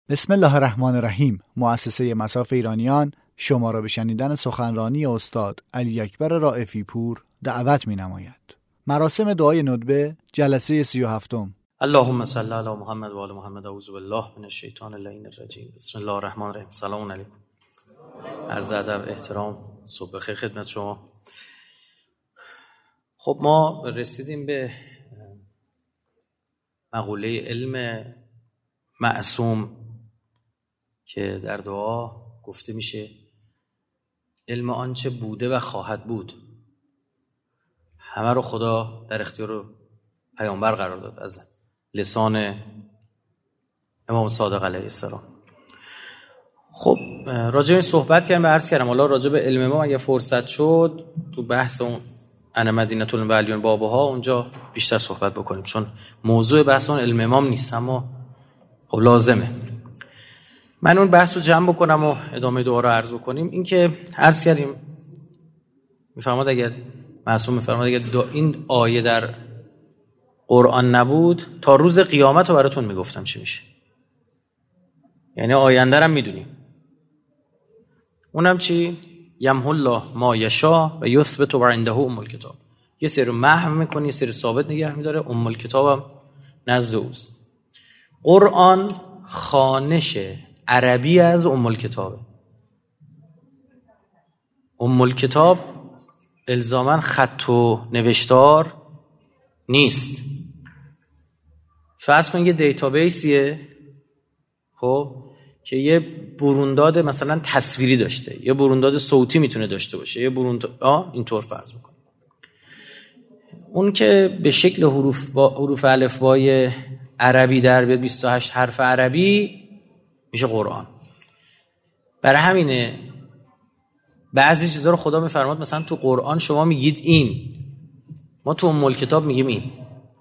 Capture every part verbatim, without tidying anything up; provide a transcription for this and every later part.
بسم الله الرحمن الرحیم. مؤسسه مصاف ایرانیان شما را به شنیدن سخنرانی استاد علی اکبر رائفی پور دعوت می نماید. مراسم دعای ندبه جلسه سی و هفتم. اللهم صل علی محمد و آل محمد. اعوذ بالله من الشیطان اللعین الرجیم. بسم الله الرحمن الرحیم. سلام علیکم. عرض ادب، احترام، صبح بخیر خدمت شما. خب ما رسیدیم به مقوله علم معصوم که در دعا گفته میشه علم آنچه بوده و خواهد بود. همه رو خدا در اختیار پیامبر قرار داد از لسان امام صادق علیه السلام. خب راجع به صحبت کردم، عرض کردم حالا راجع به علم ما اگه فرصت شد تو بحث اون انا مدینة الولیون بابها اونجا بیشتر صحبت بکنیم، چون موضوع بحث اون علم امام نیست اما خب لازمه. من اون بحث رو جمع بکنم و ادامه دعا رو عرض بکنیم. این که عرض کردیم میفرماد اگر معصوم میفرماد اگر این آیه در قرآن نبود تا روز قیامت رو براتون میگفتم چی میشه، یعنی آینده رو میدونیم. اونم چی؟ یمحو الله ما یشاء و یثبت و عنده ام الکتاب. یه سری رو محو میکنه، یه سری ثابت نگه میداره. ام الکتاب هم نزد اوست. قرآن خوانش عربی از ام الکتابه. ام الکتاب الزاماً خط و نوشتار نیست. فرض کن یه دیتابیسیه خب که یه برونداد مثلا تصویری داشته، یه برونداد صوتی میتونه داشته باشه، یه برونداد آه اینطور فرض میکنه. اون که به شکل حروف با حروف الفبای عربی در بیاد بیست و هشت حرف عربی میشه قرآن. برای همینه بعضی چیزا رو خدا میفرماد مثلا تو قرآن شما میگید این، ما تو ام الکتاب میگیم این.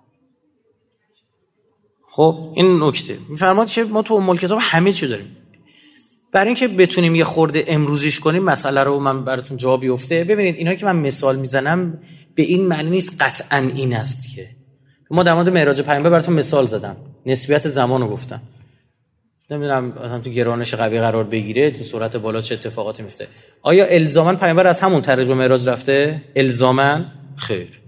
خب این نکته میفرماد که ما تو ام الکتاب همه چی داریم. برای اینکه بتونیم یه خورده امروزیش کنیم مسئله رو من براتون جا بیفته. ببینید اینا که من مثال میزنم به این معنی نیست قطعاً این است که ما در مورد معراج پیامبر براتون مثال زدم، نسبیت زمانو گفتم، نمیدونم مثلا تو گرانش قوی قرار بگیره تو سرعت بالا چه اتفاقاتی میفته. آیا الزاماً پیامبر از همون طریق به معراج رفته؟ الزاماً خیر.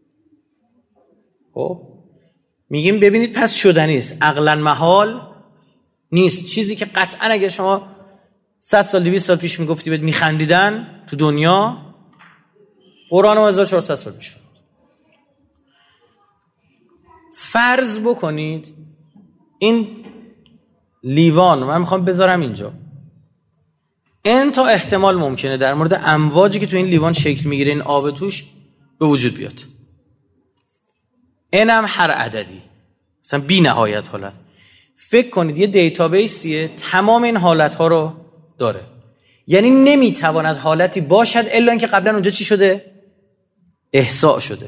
خب میگیم ببینید پس شدنی است، عقلاً محال نیست. چیزی که قطعاً اگه شما صد سال دویست سال پیش میگفتی بهت میخندیدن تو دنیا، قرآن هزار و چهارصد سال پیش. فرض بکنید این لیوان من میخوام بذارم اینجا، این تا احتمال ممکنه در مورد امواجی که تو این لیوان شکل میگیره این آب توش به وجود بیاد. اینم هر عددی مثلا بی نهایت حالت. فکر کنید یه دیتابیسیه تمام این حالتها رو داره، یعنی نمیتواند حالتی باشد الا اینکه قبلا اونجا چی شده؟ احصاء شده.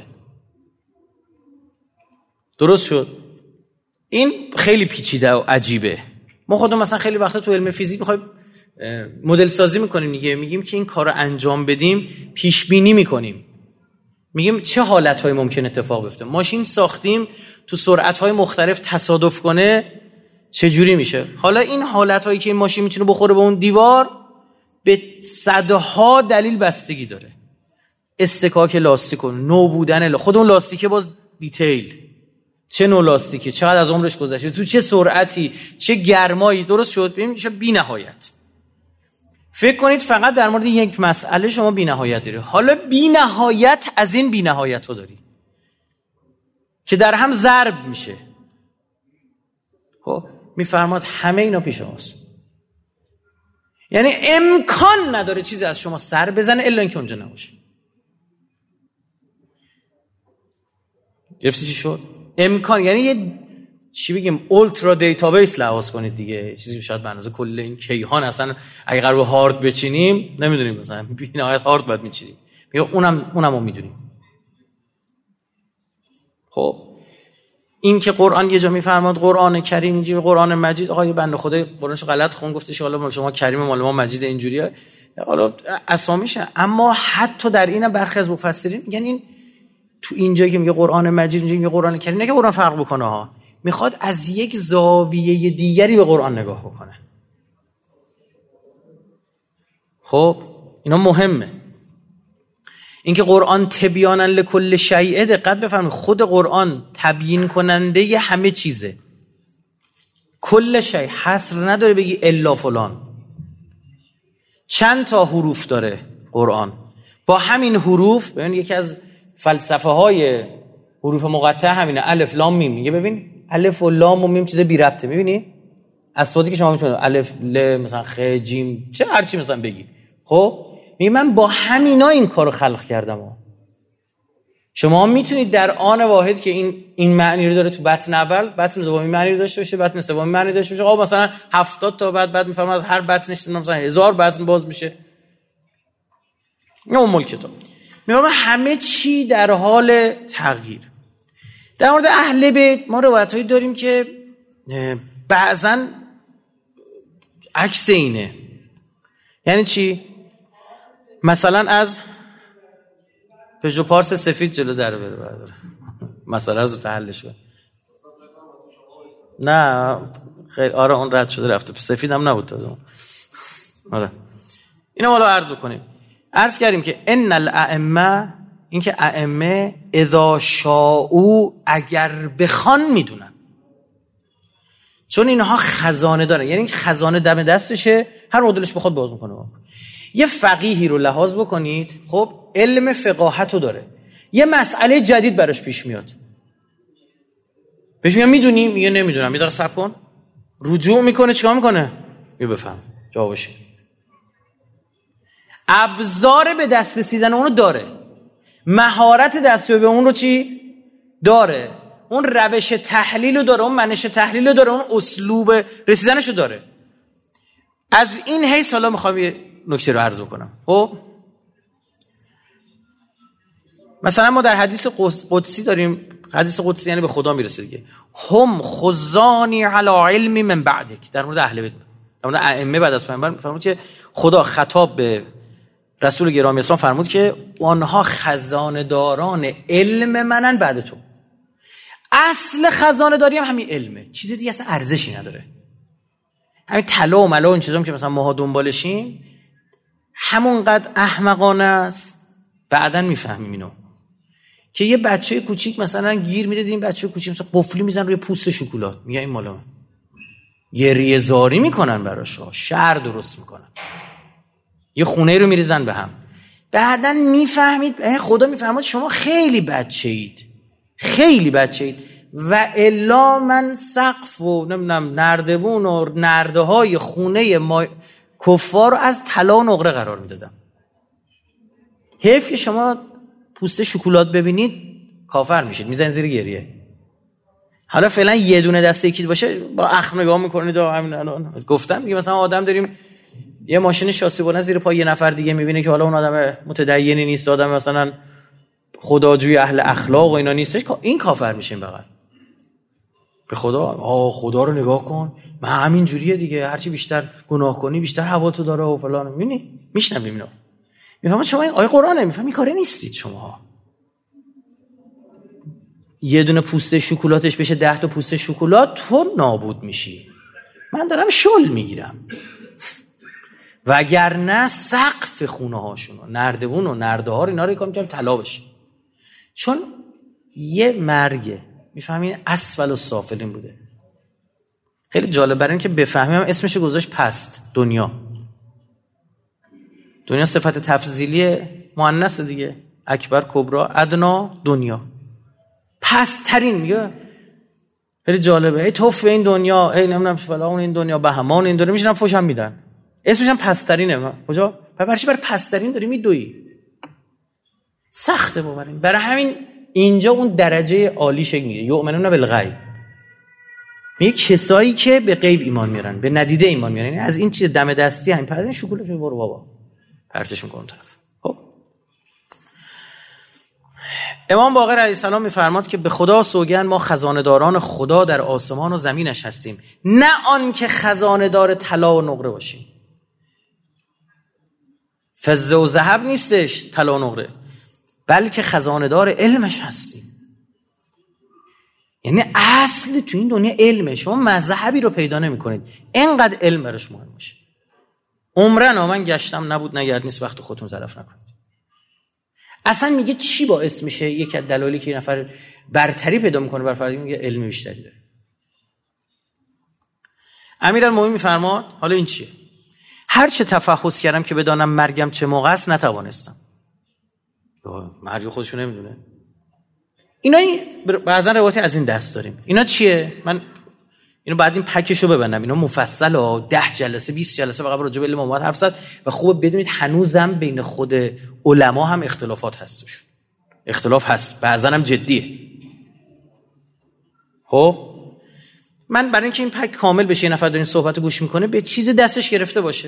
درست شد؟ این خیلی پیچیده و عجیبه. ما خودمون مثلا خیلی وقتا تو علم فیزیک میخوایم مدل سازی میکنیم دیگه، میگیم که این کارو انجام بدیم پیش بینی میکنیم، میگیم چه حالتهای ممکن اتفاق بیفته. ماشین ساختیم تو سرعتهای مختلف تصادف کنه چه جوری میشه. حالا این حالتهایی که این ماشین میتونه بخوره به اون دیوار به صدها دلیل بستگی داره. استکاک لاستیک و نو بودن لا. خود اون لاستیکه باز دیتیل، چه نوع لاستیکه، چقدر از عمرش گذشته، تو چه سرعتی، چه گرمایی. درست شد؟ ببین میشه بی نهایت. فکر کنید فقط در مورد یک مسئله شما بی نهایت داری. حالا بی نهایت از این بی نهایت ها داری که در هم ضرب میشه. خب میفرماد همه اینا پیش ماست، یعنی امکان نداره چیزی از شما سر بزنه الا اینکه اونجا نباشه. گرفتی چی شد؟ امکان، یعنی یه چی بگیم اولترا دیتابیس لحاظ کنید دیگه، چیزی شاید به اندازه کل این کیهان اصلا اگه قرار هارد بچینیم نمیدونیم مثلا بی نهایت هارد باید میچینیم. میگه اونم اونمو میدونیم. خب این که قرآن یه جا میفرماد قرآن کریم اینجوری قرآن مجید، آقا یه بنده خدای قرآنشو غلط خون گفتش حالا شما کریم مال ما مجید اینجوریه، حالا اسامیشه. اما حتی در اینم برخی از مفسرین میگن این تو اینجایی که میگه قرآن مجید اینجا میگه قرآن کریم، نه که قرآن فرق بکنه ها، میخواد از یک زاویه دیگری به قرآن نگاه بکنه. خب اینا مهمه. اینکه قرآن تبیانا لکل شیء، دقت بفرمایید، خود قرآن تبیین کننده ی همه چیزه. کل شیء حصر نداره بگی الا فلان. چند تا حروف داره قرآن، با همین حروف ببین یکی از فلسفه های حروف مقطعه همینه، الف لام میم. میگه ببین الف و لام و میم چیز بی ربطه. میبینی اصواتی که شما میتونید الف ل مثلا خ جیم چه هر چی مثلا بگی، خب میگه من با همینا این کارو خلق کردم. ها. شما میتونید در آن واحد که این این معنی رو داره تو بطن اول، بطن دومی معنی رو داشته باشه، بطن سومی معنی داشته باشه. آقا مثلا هفتاد تا بعد بعد میفهمم از هر بطنش مثلا هزار بطن باز میشه. نه اون کتاب میگم همه چی در حال تغییر. در مورد اهل بیت ما روایتایی داریم که بعضن عکس اینه. یعنی چی؟ مثلا از پژو پارس سفید جلو در بره برداره مثلا از اون حل شد. نه خیلی آره اون رد شده رفته، سفید هم نبود تازه. آره اینو حالا عرض کنیم. عرض کردیم که ان الائمه، این که ائمه اذا شاءوا اگر بخوان میدونن، چون اینها خزانه دارن. یعنی این خزانه دم دستشه، هر مدلش بخواد باز میکنه. یه فقیهی رو لحاظ بکنید، خب علم فقاهت رو داره، یه مسئله جدید براش پیش میاد، بهش میگم میدونی؟ میگه نمیدونم. میداره صبر کن، رجوع میکنه، چیکار میکنه؟ میگه بفهم جوابشه. ابزار به دست رسیدن اونو داره، مهارت دستیابی به اون رو چی داره، اون روش تحلیل رو داره، اون منش تحلیل رو داره، اون اسلوب رسیدنش رو داره. از این حیث حالا میخوام یه نکته رو عرض کنم. خب مثلا ما در حدیث قدسی داریم، حدیث قدسی یعنی به خدا میرسه دیگه، هم خزانی علی علم من بعدک. در مورد اهل بیت، در مورد ائمه بعد از پیامبر فرمود که خدا خطاب به رسول گرامی اسلام فرمود که آنها خزانه داران علم منن بعد تو. اصل خزانه داری هم همین علمه، چیز دیگه اصلا ارزشی نداره. همین طلا و ملا و این چیزام که مثلا ماها دنبالشیم همونقدر احمقانه است. بعداً میفهمیم اینو که یه بچه کوچیک مثلا گیر میده، این بچه کوچیک مثلا قفلی میزن روی پوست شکلات، میگه این مال من. یه ریزاری میکنن براش، شر درست میکنن، یه خونه رو میریزن به هم. بعداً میفهمید، خدا میفهمد شما خیلی بچه‌اید، خیلی بچه‌اید و الا من سقف و نمیدونم نردبون و نرده های خونه ما کفار رو از طلا و نقره قرار میدادم. حیف که شما پوست شکلات ببینید کافر میشید، میزنید زیر گریه. حالا فعلا یه دونه دسته یکی باشه با اخم نگاه میکنید و همین الان گفتم میگه مثلا آدم داریم یه ماشین شاسی بلند زیر پای یه نفر دیگه میبینه که حالا اون آدم متدینی نیست، آدم مثلا خداجوی اهل اخلاق و اینا نیستش، این کافر میشه. بغل به خدا، آه خدا رو نگاه کن، من همین جوریه دیگه، هرچی بیشتر گناه کنی بیشتر هوا تو داره و فلان. میبینی میشنم اینا، میفهمم شما این آیه قرآنه، میفهمی کاری نیستید شما. یه دونه پوسته شکلاتش بشه ده تا پوسته شکلات، تو نابود میشی. من دارم شل میگیرم. وگرنه سقف خونه هاشون و نردبون و نرده ها رو اینا رو یکم میتونم طلا بشه، چون یه مرگه. میفهمین اسفل و سافلین بوده. خیلی جالب برای این که بفهمیم اسمش گذاشت پست. دنیا دنیا صفت تفضیلی مؤنث دیگه، اکبر کبرا ادنا دنیا، پست ترین. میگه خیلی جالبه، ای توف این دنیا، ای نمیدونم فلان این دنیا، بهمان این دنیا، میشنم فوشم میدن، اسمش هم پست ترینه. کجا برای چی برای پست ترین داری میدوی؟ سخته باورین. برای همین اینجا اون درجه عالی شکل میگیره، یؤمنون بالغیب. میگه کسایی که به غیب ایمان میارن، به ندیده ایمان میارن، یعنی از این چیز دم دستی همین پردین شکلات برو بابا پرتشون کن طرف. خب امام باقر علیه السلام میفرماد که به خدا سوگند ما خزانه داران خدا در آسمان و زمینش هستیم، نه آن که خزانه دار طلا و نقره باشیم. فضه و ذهب نیستش طلا و نقره، بلکه خزانه دار علمش هستیم. یعنی اصل تو این دنیا علمه. شما مذهبی رو پیدا نمی کنید اینقدر علم براش مهم باشه. عمرن من گشتم نبود نگرد نیست، وقت خودتون تلف نکنید. اصلا میگه چی باعث میشه یک از دلایلی که نفر برتری پیدا میکنه بر فرد، میگه علم بیشتری داره. امیرالمومنین میفرماد حالا این چیه؟ هر چه تفحص کردم که بدانم مرگم چه موقع است نتوانستم. مرگ خودشو نمیدونه. اینا بعضا روایت از این دست داریم. اینا چیه؟ من اینو بعد این پکشو ببندم. اینا مفصل و ده جلسه بیست جلسه فقط راجع به علم امامت حرف زد و خوبه بدونید هنوزم بین خود علما هم اختلافات هستش. اختلاف هست، بعضا هم جدیه. خب من برای اینکه این پک کامل بشه، یه نفر داره این صحبت گوش میکنه به چیز دستش گرفته باشه.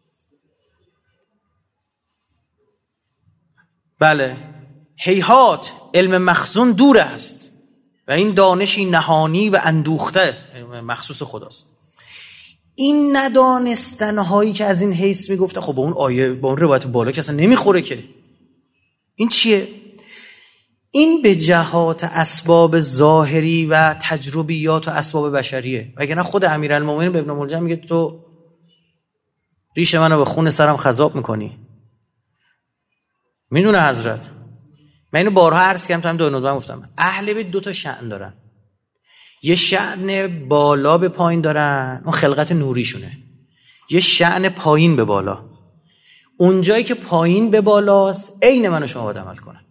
بله، هیهات علم مخزون دور است و این دانشی نهانی و اندوخته مخصوص خداست. این ندانستنهایی که از این حیث میگفته، خب با اون آیه با اون روایت بالا که اصلا نمیخوره که. این چیه؟ این به جهات اسباب ظاهری و تجربیات و اسباب بشریه. وگرنه خود امیرالمومنین ابن ملجم میگه تو ریش منو به خون سرم خضاب میکنی. میدونه حضرت، من اینو بارها عرض کردم، تو هم دو نوبت گفتم، اهل بیت دو تا شأن دارن. یه شأن بالا به پایین دارن، اون خلقت نوریشونه. یه شأن پایین به بالا، اون جایی که پایین به بالاست عین من و شما باید عمل کنن.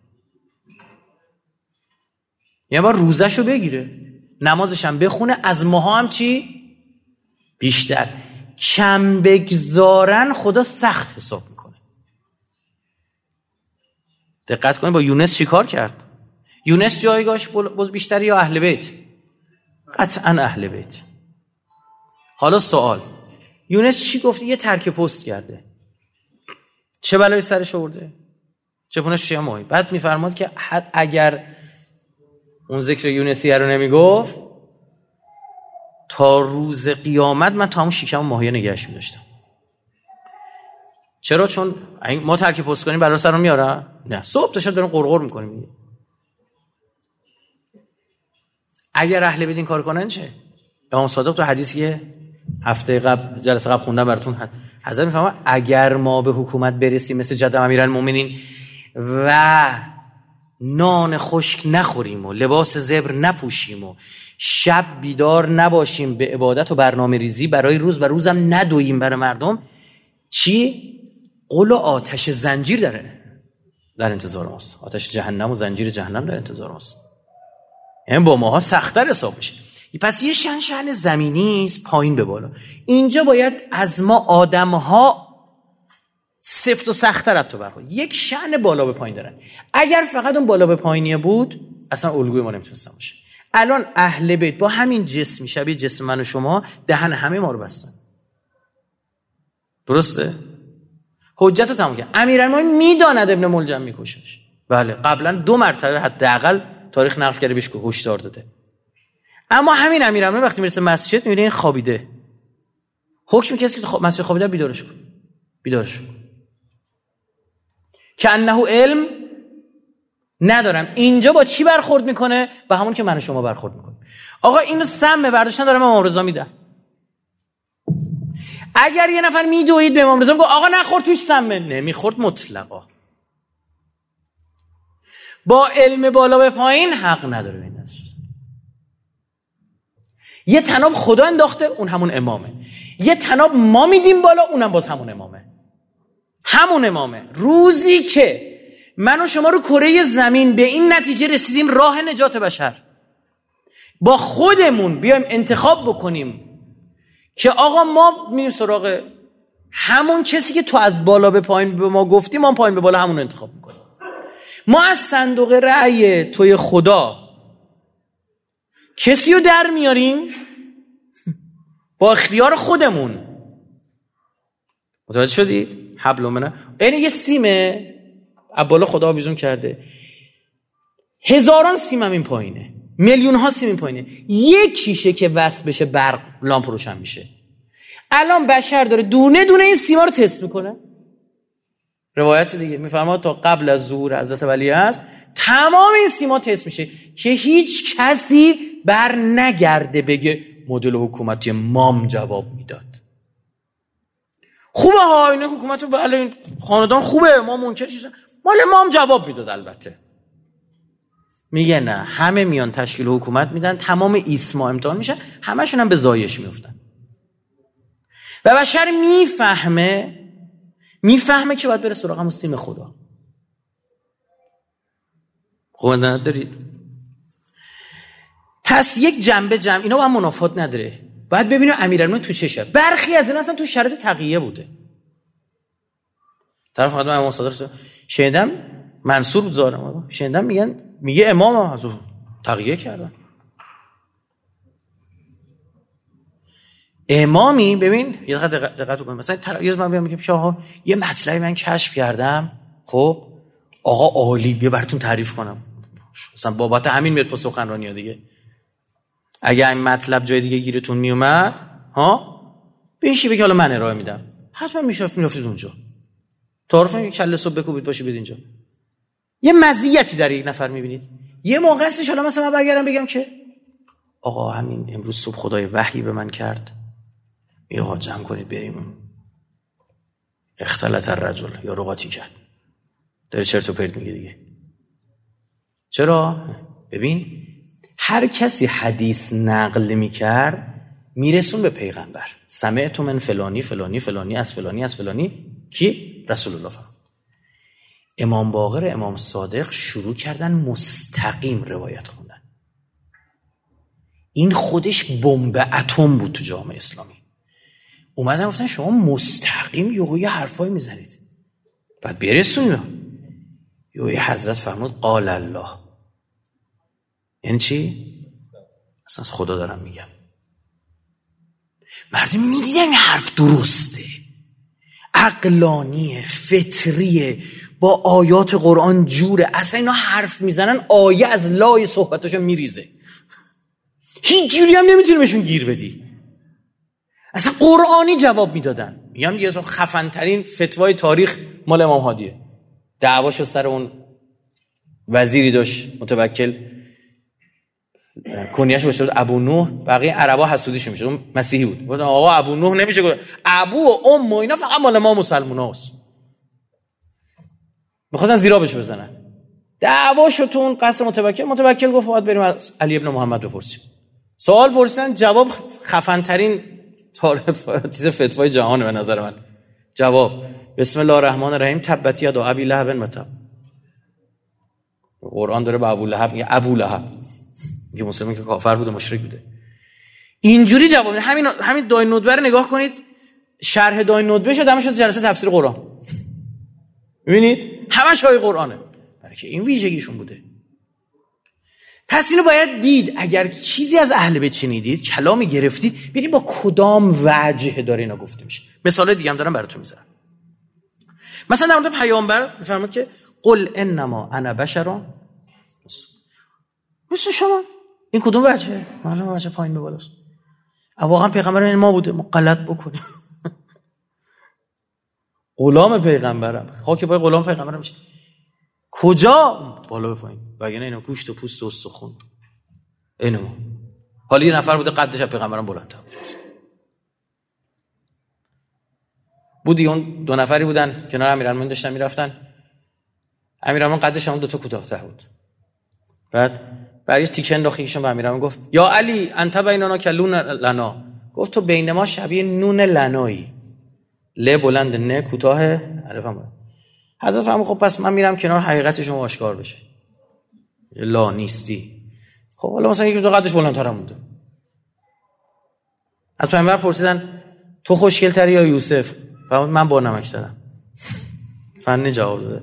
یعنی با روزشو بگیره، نمازش هم بخونه، از ماها هم چی؟ بیشتر. کم بگذارن خدا سخت حساب میکنه. دقت کنید با یونس چی کار کرد؟ یونس جایگاهش باز بیشتری یا اهل بیت؟ قطعا اهل بیت. حالا سوال، یونس چی گفت؟ یه ترک پست کرده، چه بلایی سرش آورده؟ چپونش چیه ماهی؟ بعد میفرماد که اگر اون ذکر یونسیه رو نمیگفت تا روز قیامت من تا همون شیکم ماهی نگهش میداشتم. چرا؟ چون ما ترک پست کنیم برای سرم میاره؟ نه، صبح تا شب داریم قرقر میکنیم. اگر اهل بیت این کار کنن چه؟ امام صادق تو حدیثی که هفته قبل جلسه قبل خوندم براتون حضرت میفهمه اگر ما به حکومت برسیم مثل جد امیرالمومنین و نان خشک نخوریم و لباس زبر نپوشیم و شب بیدار نباشیم به عبادت و برنامه ریزی برای روز و روزم ندویم برای مردم، چی؟ قل و آتش زنجیر داره در انتظار ماست. آتش جهنم و زنجیر جهنم در انتظار ماست. یعنی با ماها سخت‌تر حساب میشه. پس یه شأن شأن زمینی است پایین به بالا. اینجا باید از ما آدم‌ها سفت و سخت‌تر از تو برخورد. یک شأن بالا به پایین دارن. اگر فقط اون بالا به پایینیه بود اصلا الگوی ما نمیتونستن باشه. الان اهل بیت با همین جسم شبیه جسم من و شما دهن همه ما رو بستن. درسته؟ حجت رو تمام کرد. امیرالمومنین میداند ابن ملجم میکشش. بله، قبلا دو مرتبه حداقل تاریخ نقل کرده بهش هشدار داده. اما همین امیرالمومنین وقتی میرسه مسجد میبینه این خوابیده. حکم کسی که تو مسجد خوابیده بیدارش کن. بیدارش کن. که انه علم ندارم. اینجا با چی برخورد میکنه؟ با همون که من و شما برخورد میکنه. آقا اینو سم برداشتن دارم امام رضا میدن. اگر یه نفر میدوید به امام رضا میگه آقا نخور توش سمه، نمیخورد مطلقا. با علم بالا به پایین حق نداره این دست. یه تناب خدا انداخته، اون همون امامه. یه تناب ما میدیم بالا، اونم باز همون امامه. همون امامه. روزی که من و شما رو کره زمین به این نتیجه رسیدیم راه نجات بشر، با خودمون بیایم انتخاب بکنیم که آقا ما میریم سراغ همون کسی که تو از بالا به پایین به ما گفتی، ما پایین به بالا همون انتخاب میکنیم. ما از صندوق رأی توی خدا کسی رو در میاریم با اختیار خودمون. متوجه شدید؟ حبل منه این یه سیمه بالا خدا آویزون کرده، هزاران سیم هم این پایینه، میلیون ها سیم این پایینه، یکیشه که وصل بشه برق لامپ روشن میشه. الان بشر داره دونه دونه این سیما رو تست میکنه. روایت دیگه میفرماد تا قبل از ظهور حضرت ولی است تمام این سیما تست میشه که هیچ کسی بر نگرده بگه مدل حکومتی مام جواب میداد. خوبه ها این حکومت رو، بله خاندان خوبه، ما منکر چیزا، مال مام جواب میداد. البته میگه نه، همه میان تشکیل حکومت میدن، تمام ایسما امتحان میشه، همشون هم به زایش میفتن و بشر میفهمه میفهمه که باید بره سراغ مسلم خدا. خب ندارید؟ پس یک جنبه جمع اینا با هم منافات نداره. باید ببینیم امیرالمومنین تو چه شرایطی. برخی از اینا اصلا تو شرایط تقیه بوده. طرف خدمت امام صادق شنیدم، منصور بود زارم، شنیدم میگن میگه امام از تقیه کردن. امامی ببین یه دقیقه دقت کن، مثلا یه روز من میگم میگم آقا یه مطلبی من کشف کردم، خب آقا عالی بیا براتون تعریف کنم، مثلا بابت همین میاد پس سخنرانی‌ها دیگه. اگه این مطلب جای دیگه گیرتون میومد ها بهشی بگی حالا من ارائه میدم، حتما میشاف میافتید اونجا. تعارف یک کله صبح بکوبید باشید بید اینجا. یه مزیتی در یک نفر میبینید. یه موقع استش حالا مثلا من برگردم بگم که آقا همین امروز صبح خدای وحی به من کرد، یه ها جمع کنید بریم اختلط الرجل یا رقاتی کرد، داره چرت و پرت میگه دیگه. چرا؟ ببین هر کسی حدیث نقل میکرد میرسون به پیغمبر، سمعت من فلانی فلانی فلانی از فلانی از فلانی، کی؟ رسول الله فرمود. امام باقر امام صادق شروع کردن مستقیم روایت خوندن. این خودش بمب اتم بود تو جامعه اسلامی. اومدن گفتن شما مستقیم یهو یه حرفایی میزنید بعد برسونید. یهو حضرت فرمود قال الله. یعنی چی؟ اصلا از خدا دارم میگم. مردم میدیدن این حرف درسته، عقلانیه، فطریه، با آیات قرآن جوره، اصلا اینا حرف میزنن آیه از لای صحبتاشو میریزه، هیچ جوری هم نمیتونی بهشون گیر بدی، اصلا قرآنی جواب میدادن. میگم دیگه خفن ترین فتوای تاریخ مال امام هادیه. دعواشو سر اون وزیری داشت متوکل، کنیه‌اش باشه بود ابو نوح، بقیه عربا حسودیش میشه، اون مسیحی بود. گفتن آقا ابو نوح نمیشه گفت، ابو و ام و اینا فقط مال ما مسلماناست. می‌خواستن زیرا بهش بزنن. دعواشو تو اون قصر متوکل، متوکل گفت باید بریم از علی ابن محمد بپرسیم. سوال پرسیدن، جواب خفن ترین چیز فتوای جهان به نظر من. جواب بسم الله الرحمن الرحیم تبت یدا ابی لهب و تب. قرآن داره به ابو لهب میگه، ابو لهب میگه مسلمان که کافر بوده مشرک بوده. اینجوری جواب میده. همین همین دای ندبه رو نگاه کنید، شرح دای ندبه شد همش جلسه تفسیر قرآن. میبینید همش آیه قرآنه، برای که این ویژگیشون بوده. پس اینو باید دید. اگر چیزی از اهل بیت شنیدید، کلامی گرفتید، ببینید با کدام وجه داره اینا گفته میشه. مثال دیگه هم دارم براتون میذارم. مثلا در مورد پیامبر میفرماد که قل انما انا بشر مثل شما. این کدوم وجهه؟ معلومه وجه پایین به بالاست. واقعا پیغمبر این ما بوده، ما غلط بکنیم. غلام پیغمبرم، خاک پای غلام پیغمبرم میشه. کجا؟ بالا به پایین. وگرنه اینا گوشت و پوست و استخون. اینو حالا یه نفر بوده قدش از پیغمبرم بلندتر بود. بودی اون دو نفری بودن کنار امیرالمومنین داشتن میرفتن. امیرالمومنین قدش اون دو تا کوتاه‌تر بود. بعد برای تیکه انداخت یکیشون به امیرالمومنین گفت یا علی انت بیننا کلون لنا. گفت تو بین ما شبیه نون لنایی. ل بلند، نه کوتاه، الفم. حضرت فرمود خب پس من میرم کنار حقیقت شما آشکار بشه. لا نیستی. خب حالا مثلا یکی دو قدش بلندتر مونده. از پیامبر پرسیدن تو خوشگل‌تری یا یوسف؟ فرمود من با نمک دارم. فنی جواب داده.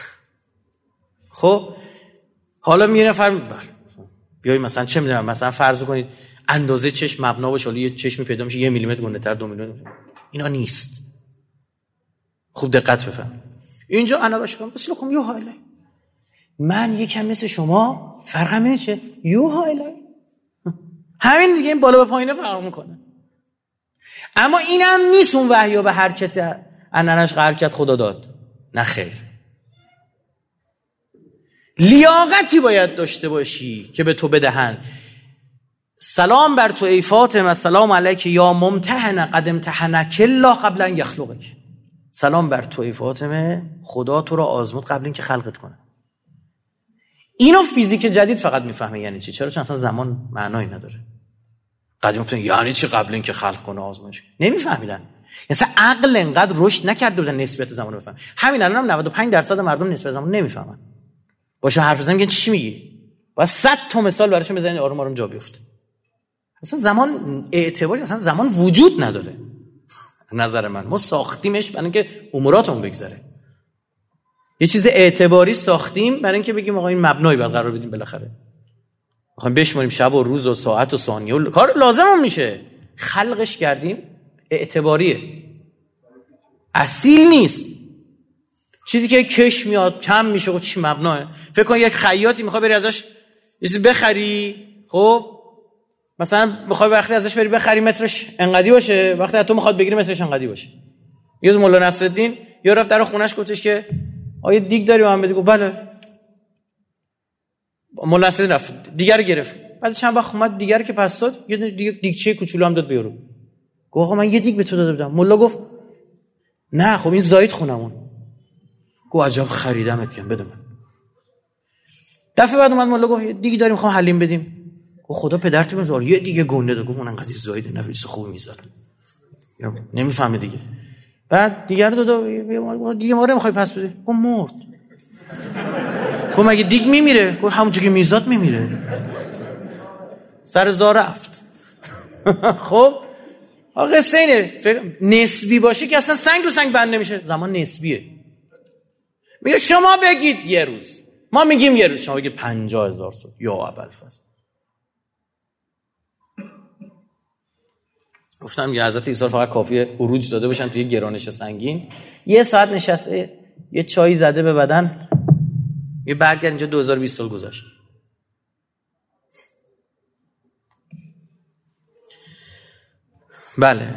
خب حالا میره نفر بله بیای مثلا چه میدونم مثلا فرض کنید اندازه چشم مبنا باشه، حالا یه چشمی پیدا میشه یه میلیمتر گنده‌تر، دو میلیمتر. اینا نیست. خوب دقت بفهم. اینجا انا باشم مثلکم یوها الی. من یکم مثل شما، فرقم اینه چه؟ یوها الی. همین دیگه، این بالا به پایینه فرق میکنه. اما اینم نیست اون وحی به هر کسی اننش قرار کرد خدا داد. نه خیر. لیاقتی باید داشته باشی که به تو بدهند. سلام بر تو ای فاطمه، سلام علیک یا ممتحنه قد امتحنک الله قبل ان یخلقک. سلام بر تو ای فاطمه، خدا تو را آزمود قبل اینکه خلقت کنه. اینو فیزیک جدید فقط میفهمه یعنی چی. چرا؟ چون اصلا زمان معنایی نداره. قدیم گفتن یعنی چی قبل اینکه خلق کنه آزمایش؟ نمیفهمیدن. اصلا عقل انقدر رشد نکرده بودن نسبیت زمان بفهم. همین الانم نود و پنج درصد مردم نسبیت زمان نمیفهمن. باشه حرف بزنیم میگن چی میگی؟ با صد تا مثال براشون بزنید آروم آروم جا بیفته. اصلا زمان اعتباری، اصلا زمان وجود نداره. نظر من ما ساختیمش برای اینکه اموراتمون بگذره. یه چیز اعتباری ساختیم برای اینکه بگیم آقا این مبنایی برقرار بدیم بالاخره. میخوایم بشماریم شب و روز و ساعت و ثانیه و کار لازمم میشه. خلقش کردیم اعتباریه. اصیل نیست. چیزی که کش میاد کم میشه و چی مبناه. فکر کن یک خیاطی میخواد بری ازش یه چیزی بخری، خب مثلا میخوای وقتی ازش بری بخری مترش انقدی باشه، وقتی از تو میخواد بگیری مترش انقدی باشه. یه مولا نصرالدین یا رفت در خونش گفتش که آیا دیگ داری من بدی؟ گفت بله. مولا نصرالدین رفت دیگر رو گرفت. بعد چند وقت اومد دیگر که پس داد یه دیگه دیگچه کوچولو هم داد بیارو. گفت آقا من یه دیگ به تو داده بودم. مولا گفت نه خب این زاید خونمون. گفت عجب خریدمت کردم بده من. دفعه بعد اومد مولا گفت دیگه داریم میخوام حلیم بدیم. گفت خدا پدرت بزار یه دیگه گنده داد. گفت اون انقدر زاید نفیس خوب میزد. نمیفهمه دیگه. بعد دیگه رو داد دیگه ما رو میخوای پس بده. گفت مرد. گفت مگه دیگ میمیره؟ گفت همونجوری که میزاد میمیره. سر زار رفت. خب آقا قصه اینه نسبی باشه که اصلا سنگ رو سنگ بند نمیشه. زمان نسبیه. میگه شما بگید یه روز، ما میگیم یه روز، شما بگید پنجاه هزار سال یا ابوالفضل. گفتم یه حضرت عیسی فقط کافیه عروج داده باشن توی گرانش سنگین، یه ساعت نشسته یه چای زده به بدن، یه برگرد اینجا دو هزار و بیست سال گذشت. بله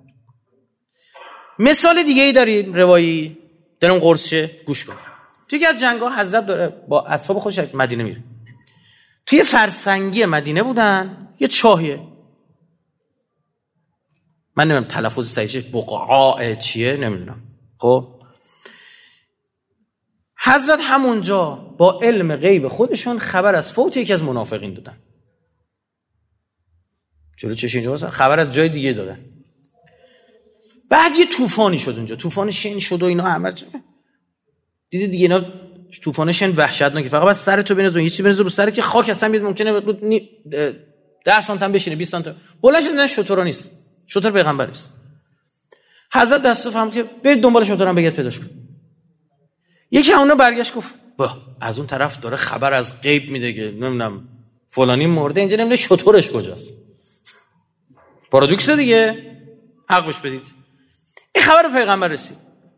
مثال دیگه ای داریم روایی دارم قرصشه گوش کن. توی از جنگ‌ها حضرت داره با اصحاب خودش مدینه میره. توی فرسنگی مدینه بودن، یه چاهیه، من نمیدونم تلفظ صحیحش بقعاء چیه نمیدونم. خب حضرت همونجا با علم غیب خودشون خبر از فوت یکی از منافقین دادن. جلو چش اینجا واسه خبر از جای دیگه دادن. بعد یه طوفانی شد اونجا، طوفان شن شد و اینا همه دیدی دیگه، اینا طوفان شن وحشتناکه. فقط بس سر تو بنز یه چیزی بنز رو سر که خاک اصلا بیاد ممکنه ده سانتی هم بشینه بیست سانتی. بلند شد شطورا نیست، شطور پیغمبر نیست. حضرت دستو فهمید که برید دنبال شطورم بگید پیداش کن. یکی اونها برگشت گفت با از اون طرف داره خبر از غیب میده که نمیدونم فلانی مرده، اینجا نمیدونه شطورش کجاست. پارادوکس دیگه، حق بهش بدید. این خبر به پیغمبر رسید.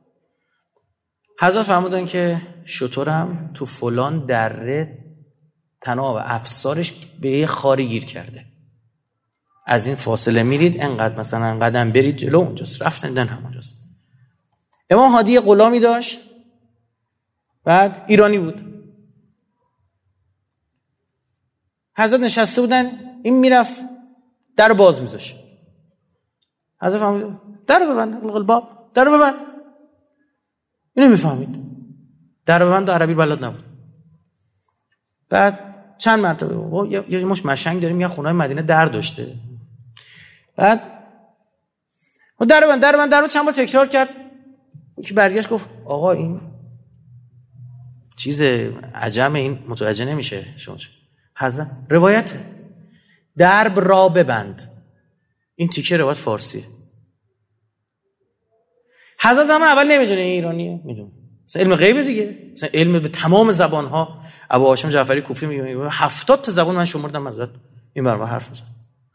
حضرت فرمودن که شطورم تو فلان دره تناب افسارش به یه خاری گیر کرده، از این فاصله میرید انقدر مثلا انقدر برید جلو اونجاست. رفتن دیدن همونجاست. امام هادی غلامی داشت، بعد ایرانی بود. حضرت نشسته بودن، این میرفت در باز میذاشت. حضرت فهمید در ببند، الباب در ببند. اینو میفهمید در ببند و عربی بلد نبود. بعد چند مرتبه یه, یه مش مشنگ داریم، یه خونه‌های مدینه در داشته. بعد در ببند در ببند در چند بار تکرار کرد. که برگشت گفت آقا این چیز عجم، این متوجه نمیشه. شما حضرت روایت درب را ببند، این تیکه روایت فارسیه. حضرت زمان اول نمیدونه ایرانیه، میدونه علم غیب دیگه، علم به تمام زبان ها. ابو هاشم جعفری کوفی میگه هفتاد تا زبان من شمردم حضرت این برام حرف میزد.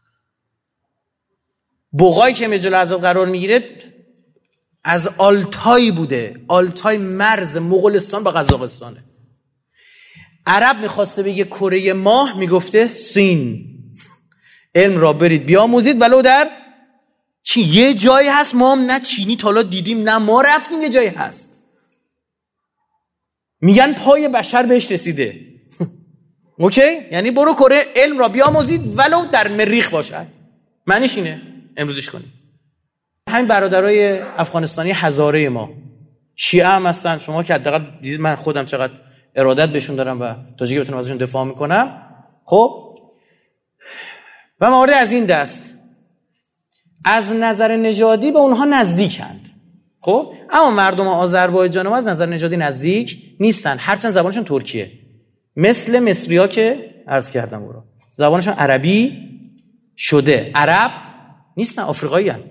بوقایی که میجل حضرت قرار میگیره از آلتای بوده، آلتای مرز مغولستان با قزاقستانه. عرب میخواسته بگه کره ماه میگفته سین. علم را برید بیاموزید ولو در چی یه جایی هست ما هم نه چینی تالا دیدیم نه ما رفتیم یه جایی هست. میگن پای بشر بهش رسیده. اوکی؟ یعنی برو کره علم را بیاموزید ولو در مریخ باشد. معنیش اینه امروزش کنید. همین برادرای افغانستانی هزاره ما شیعه هم هستن، شما که حداقل دیدید من خودم چقدر ارادت بهشون دارم و تا جایی که بتونم ازشون دفاع میکنم. خب و موارد از این دست از نظر نژادی به اونها نزدیکند. خب اما مردم آذربایجان ما از نظر نژادی نزدیک نیستن، هرچند زبانشون ترکیه، مثل مصری‌ها که عرض کردم برو زبانشون عربی شده، عرب نیستن، آفریقایی هستن.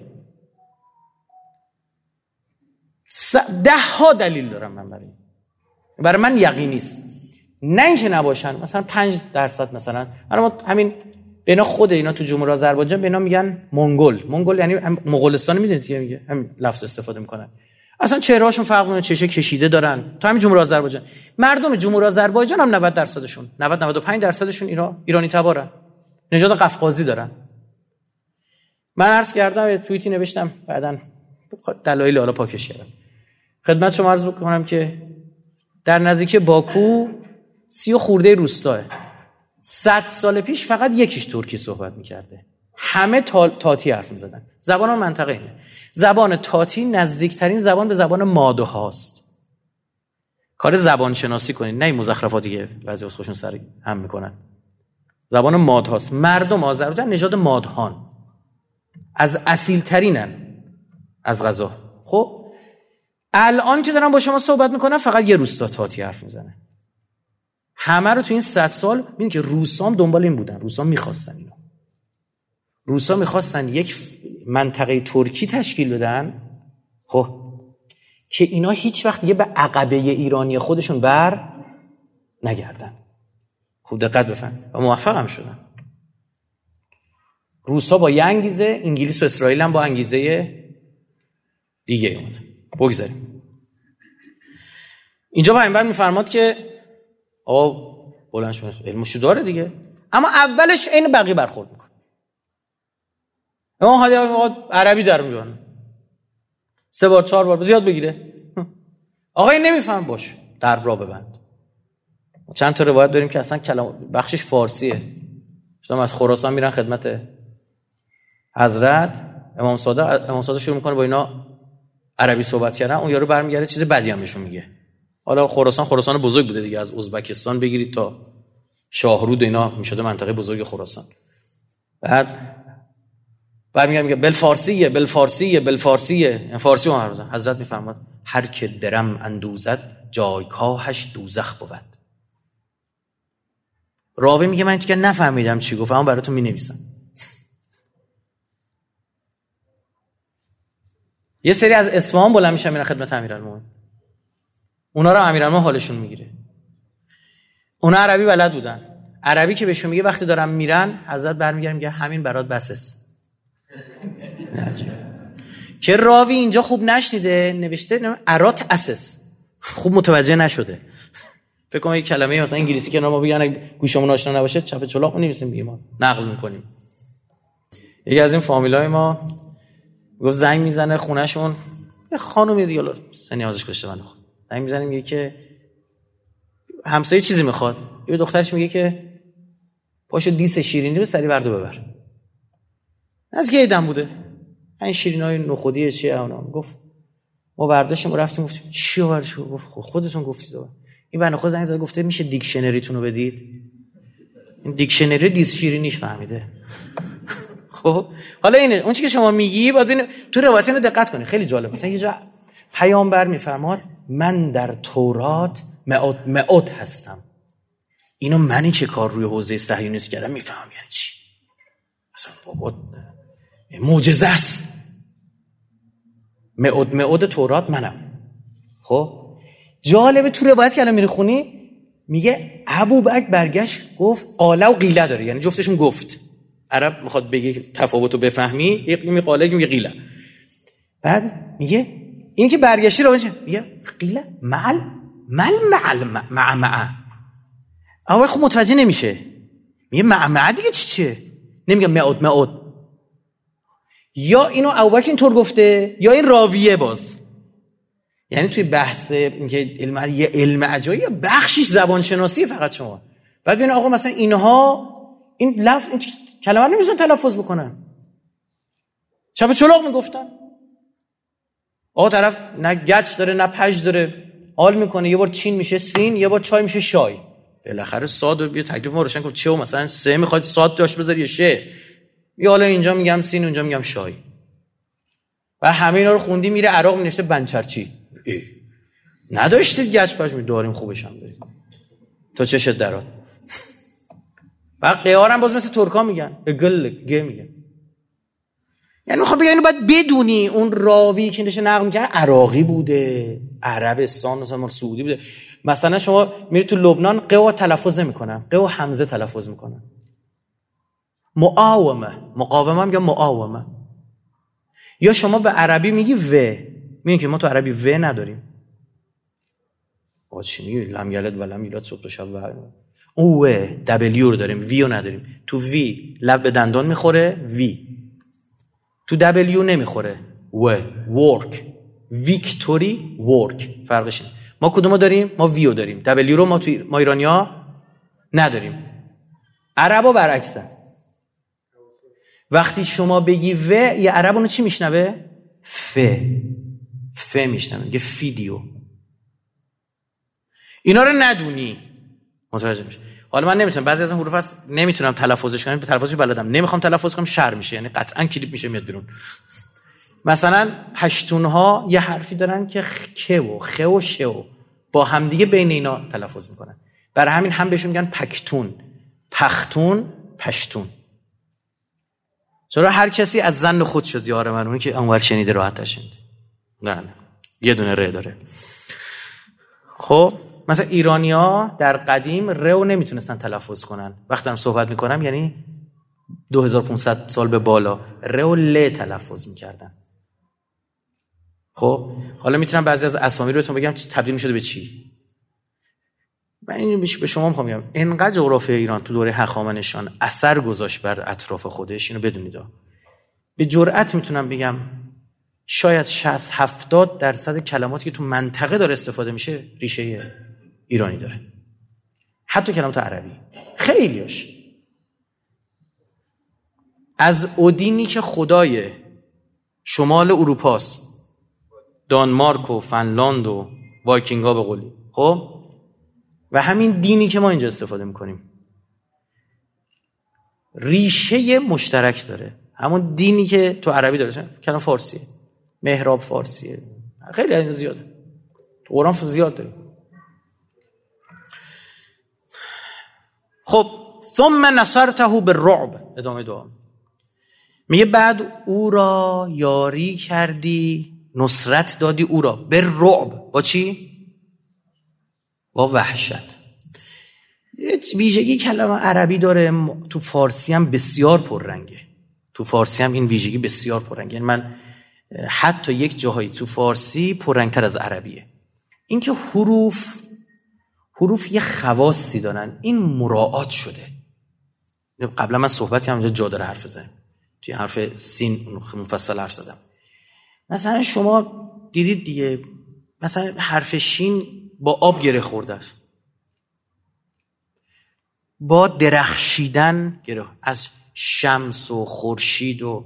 ده ها دلیل دارم من برای برای من یقین نیست، نه اینکه نباشن، مثلا پنج درصد مثلا ما همین به اینا خود اینا تو جمهوری آذربایجان به اینا میگن منگول. منگول یعنی مغولستان، میدونید که میگه همین لفظ استفاده میکنن. اصلا چهرهاشون فرق میکنه، چشه کشیده دارن. تو همین جمهوری آذربایجان مردم جمهوری آذربایجان هم نود درصدشون نود نود و پنج درصدشون ایران ایرانی تبارن، نژاد قفقازی دارن. من عرض کردم توییتی نوشتم، بعداً دلایل حالا پاکش کردم خدمت شما عرض بکنم که در نزدیکی باکو سی و خورده روستاه، صد سال پیش فقط یکیش ترکی صحبت میکرده، همه تا... تاتی حرف میزدن. زبان اون منطقه اینه. زبان تاتی نزدیکترین زبان به زبان مادو هاست. کار زبان شناسی کنید، نه این مزخرفاتی که بعضی از خودشون سر هم میکنن. زبان ماد هاست. مردم آذربایجان نژاد مادهان، از اصیل ترینن از غذا. خب الان که دارم با شما صحبت میکنم فقط یه روستا تاتی حرف میزنه. همه رو تو این صد سال ببین که روسام دنبال این بودن، روسام میخواستن اینو. روسا میخواستن یک منطقه ترکی تشکیل بدن، خب که اینا هیچ وقت دیگه به عقبه ایرانی خودشون بر نگردن. خوب دقت بفهم و موفق هم شدن. روسا با یه انگیزه، انگلیس و اسرائیل هم با انگیزه دیگه اومدن. بگذاریم اینجا پیامبر میفرماد که آقا بلند شو، علمشو داره دیگه، اما اولش عین بقیه برخورد میکنه. اما حالا عربی در میونه سه بار چهار بار زیاد بگیره، آقا این نمیفهم، باش در را ببند. چند تا روایت داریم که اصلا کلام بخشش فارسیه. شما از خراسان میرن خدمت حضرت امام صادق، امام صادق شروع میکنه با اینا عربی صحبت کردن، اون یارو برمیگرده چیز بدی هم بهشون میگه. حالا خراسان خراسان بزرگ بوده دیگه، از ازبکستان بگیرید تا شاهرود اینا میشده منطقه بزرگ خراسان. بعد برمیگرده میگه بل فارسیه بل فارسیه بل فارسیه، فارسی اون حرف. حضرت میفرماد هر که درم اندوزد جایگاهش دوزخ بود. راوی میگه من چیکار نفهمیدم چی گفت، اما براتون مینویسم. یه سری از اصفهان بلند میشن میرن خدمت امیرالمومنین، اونا رو امیرالمومنین حالشون میگیره. اونا عربی بلد بودن، عربی که بهشون میگه وقتی دارن میرن، حضرت برمیگره میگه همین برات بس است. که راوی اینجا خوب نشنیده، نوشته ارات اسس، خوب متوجه نشده. فکر کنم یه کلمه مثلا انگلیسی که ما بگن گوشمون آشنا نباشه چپ چلاق می‌نویسیم میگیم ما نقل می‌کنیم. یکی از این فامیلای ما گفت زنگ میزنه خونه‌شون، یه خانومی دیگه سنی ازش گشته من خود زنگ میزنه میگه که همسایه چیزی میخواد، یه دخترش میگه که پاشو دیس شیرینی به سری ورد ببر. از کی دم بوده این شیرینای نخودی چیه اونا؟ گفت ما برداشتیم و رفتیم گفتیم چی آوردش؟ گفت خودتون گفتید. این بنده خدا زنگ زد گفته میشه دیکشنریتون رو بدید. این دیکشنری دیس شیرینیش فهمیده. خب حالا اینه اون چیزی که شما میگی باید ببین تو روایت اینو دقت کنی، خیلی جالب. مثلا یه جا پیامبر میفرماد من در تورات مئات مئات هستم. اینو منی که کار روی حوزه صهیونیسم کردم میفهمم یعنی چی. مثلا بابا معجزه است. مئات مئات تورات منم. خب جالبه تو روایت که الان میری خونی میگه ابوبکر برگشت گفت قاله و قیله داره، یعنی جفتشون گفت. عرب میخواد بگه تفاوتو بفهمی، یه میگه قاله میگه قیله. بعد میگه این که برگشتی رو میگه قیله معل مل معل مع مع. اول خب متوجه نمیشه، میگه مع مع دیگه چی چیه؟ نمیگه مئات مئات. یا اینو ابوبکر اینطور گفته یا این راویه باز. یعنی توی بحث اینکه علم یه علم عجایی بخشش زبان شناسی فقط شما بعد ببین آقا مثلا اینها این لفظ این کلمه نمی‌تونن تلفظ بکنن، چپ چلاق میگفتن. آقا طرف نه گچ داره نه پژ داره، حال میکنه یه بار چین میشه سین، یه بار چای میشه شای. بالاخره صاد رو بیا تکلیف ما روشن کن، چه و مثلا سه میخواد صاد جاش بذاری یا شه، یا حالا اینجا میگم سین اونجا میگم شای. و همه اینا رو خوندی میره عراق مینوشه بنچرچی. نداشتید گچ پژ می‌داریم خوبش هم داریم تا چشت درات. بعد قیار هم باز مثل ترکا میگن گل گه میگن. یعنی میخوام بگم اینو باید بدونی اون راوی که نشه نقل میکنه عراقی بوده، عربستان مثلا سعودی بوده. مثلا شما میری تو لبنان قوا تلفظ نمیکنن، قوا حمزه تلفظ میکنن. معاومه، مقاومه میگن معاومه. یا شما به عربی میگی و، میگن که ما تو عربی و نداریم. آ چی میگی؟ لم یلد و لم یولد صبح تا شب و او و دبلیو رو داریم، وی رو نداریم. تو وی لب به دندان میخوره وی، تو دبلیو نمیخوره و. ورک، ویکتوری، ورک. فرقش اینه. ما کدومو داریم؟ ما ویو داریم. دبلیو رو ما تو ما ایرانیا نداریم. عربا برعکسه. وقتی شما بگی و، یه عرب اونو چی میشنوه؟ ف. ف میشنوه. میگه فیدیو. اینا رو ندونی متوجه میشه. حالا من نمیتونم، بعضی از این حروف هست نمیتونم تلفظش کنم، به تلفظش بلدم، نمیخوام تلفظ کنم شر میشه، یعنی قطعا کلیپ میشه میاد بیرون. مثلا پشتونها یه حرفی دارن که خ و خ و ش و با همدیگه بین اینا تلفظ میکنن، برای همین هم بهشون میگن پکتون، پختون، پشتون. چرا هر کسی از زن خود شد یار من، اون که اونور شنیده راحت شنید. نه نه یه دونه ر داره. خب مثلا ایرانی‌ها در قدیم رو نمیتونستن تلفظ کنن. وقتی هم صحبت میکنم یعنی دو هزار و پانصد سال به بالا رو ل تلفظ میکردن. خب حالا میتونم بعضی از اسامی رو بهتون بگم تبدیل میشده به چی. من این به شما میخوام بگم انقدر جغرافیای ایران تو دوره هخامنشیان اثر گذاشت بر اطراف خودش، اینو بدونید. به جرئت میتونم بگم شاید شصت هفتاد درصد کلماتی که تو منطقه داره استفاده میشه ریشه ایرانی داره، حتی کلمات عربی خیلیش. از اودینی که خدای شمال اروپاست، دانمارک و فنلاند و وایکینگ‌ها به قولی، خب و همین دینی که ما اینجا استفاده میکنیم ریشه مشترک داره، همون دینی که تو عربی داره. کلمه فارسیه، محراب فارسیه، خیلی این زیاده، تو قرآن زیاد داره. خب ثم نصرته بالرعب، ادامه دعا میگه بعد او را یاری کردی، نصرت دادی او را بالرعب. با چی؟ با وحشت. ویژگی کلمه عربی داره، تو فارسی هم بسیار پررنگه. تو فارسی هم این ویژگی بسیار پررنگه. یعنی من حتی یک جاهایی تو فارسی پررنگتر از عربیه. اینکه حروف حروف یه خواصی دارن، این مراعات شده. قبلا من صحبتی همونجا جا داره حرف بزنم، توی حرف سین مفصل حرف زدم. مثلا شما دیدید دیگه، مثلا حرف شین با آب گره خورده است، با درخشیدن گره، از شمس و خورشید و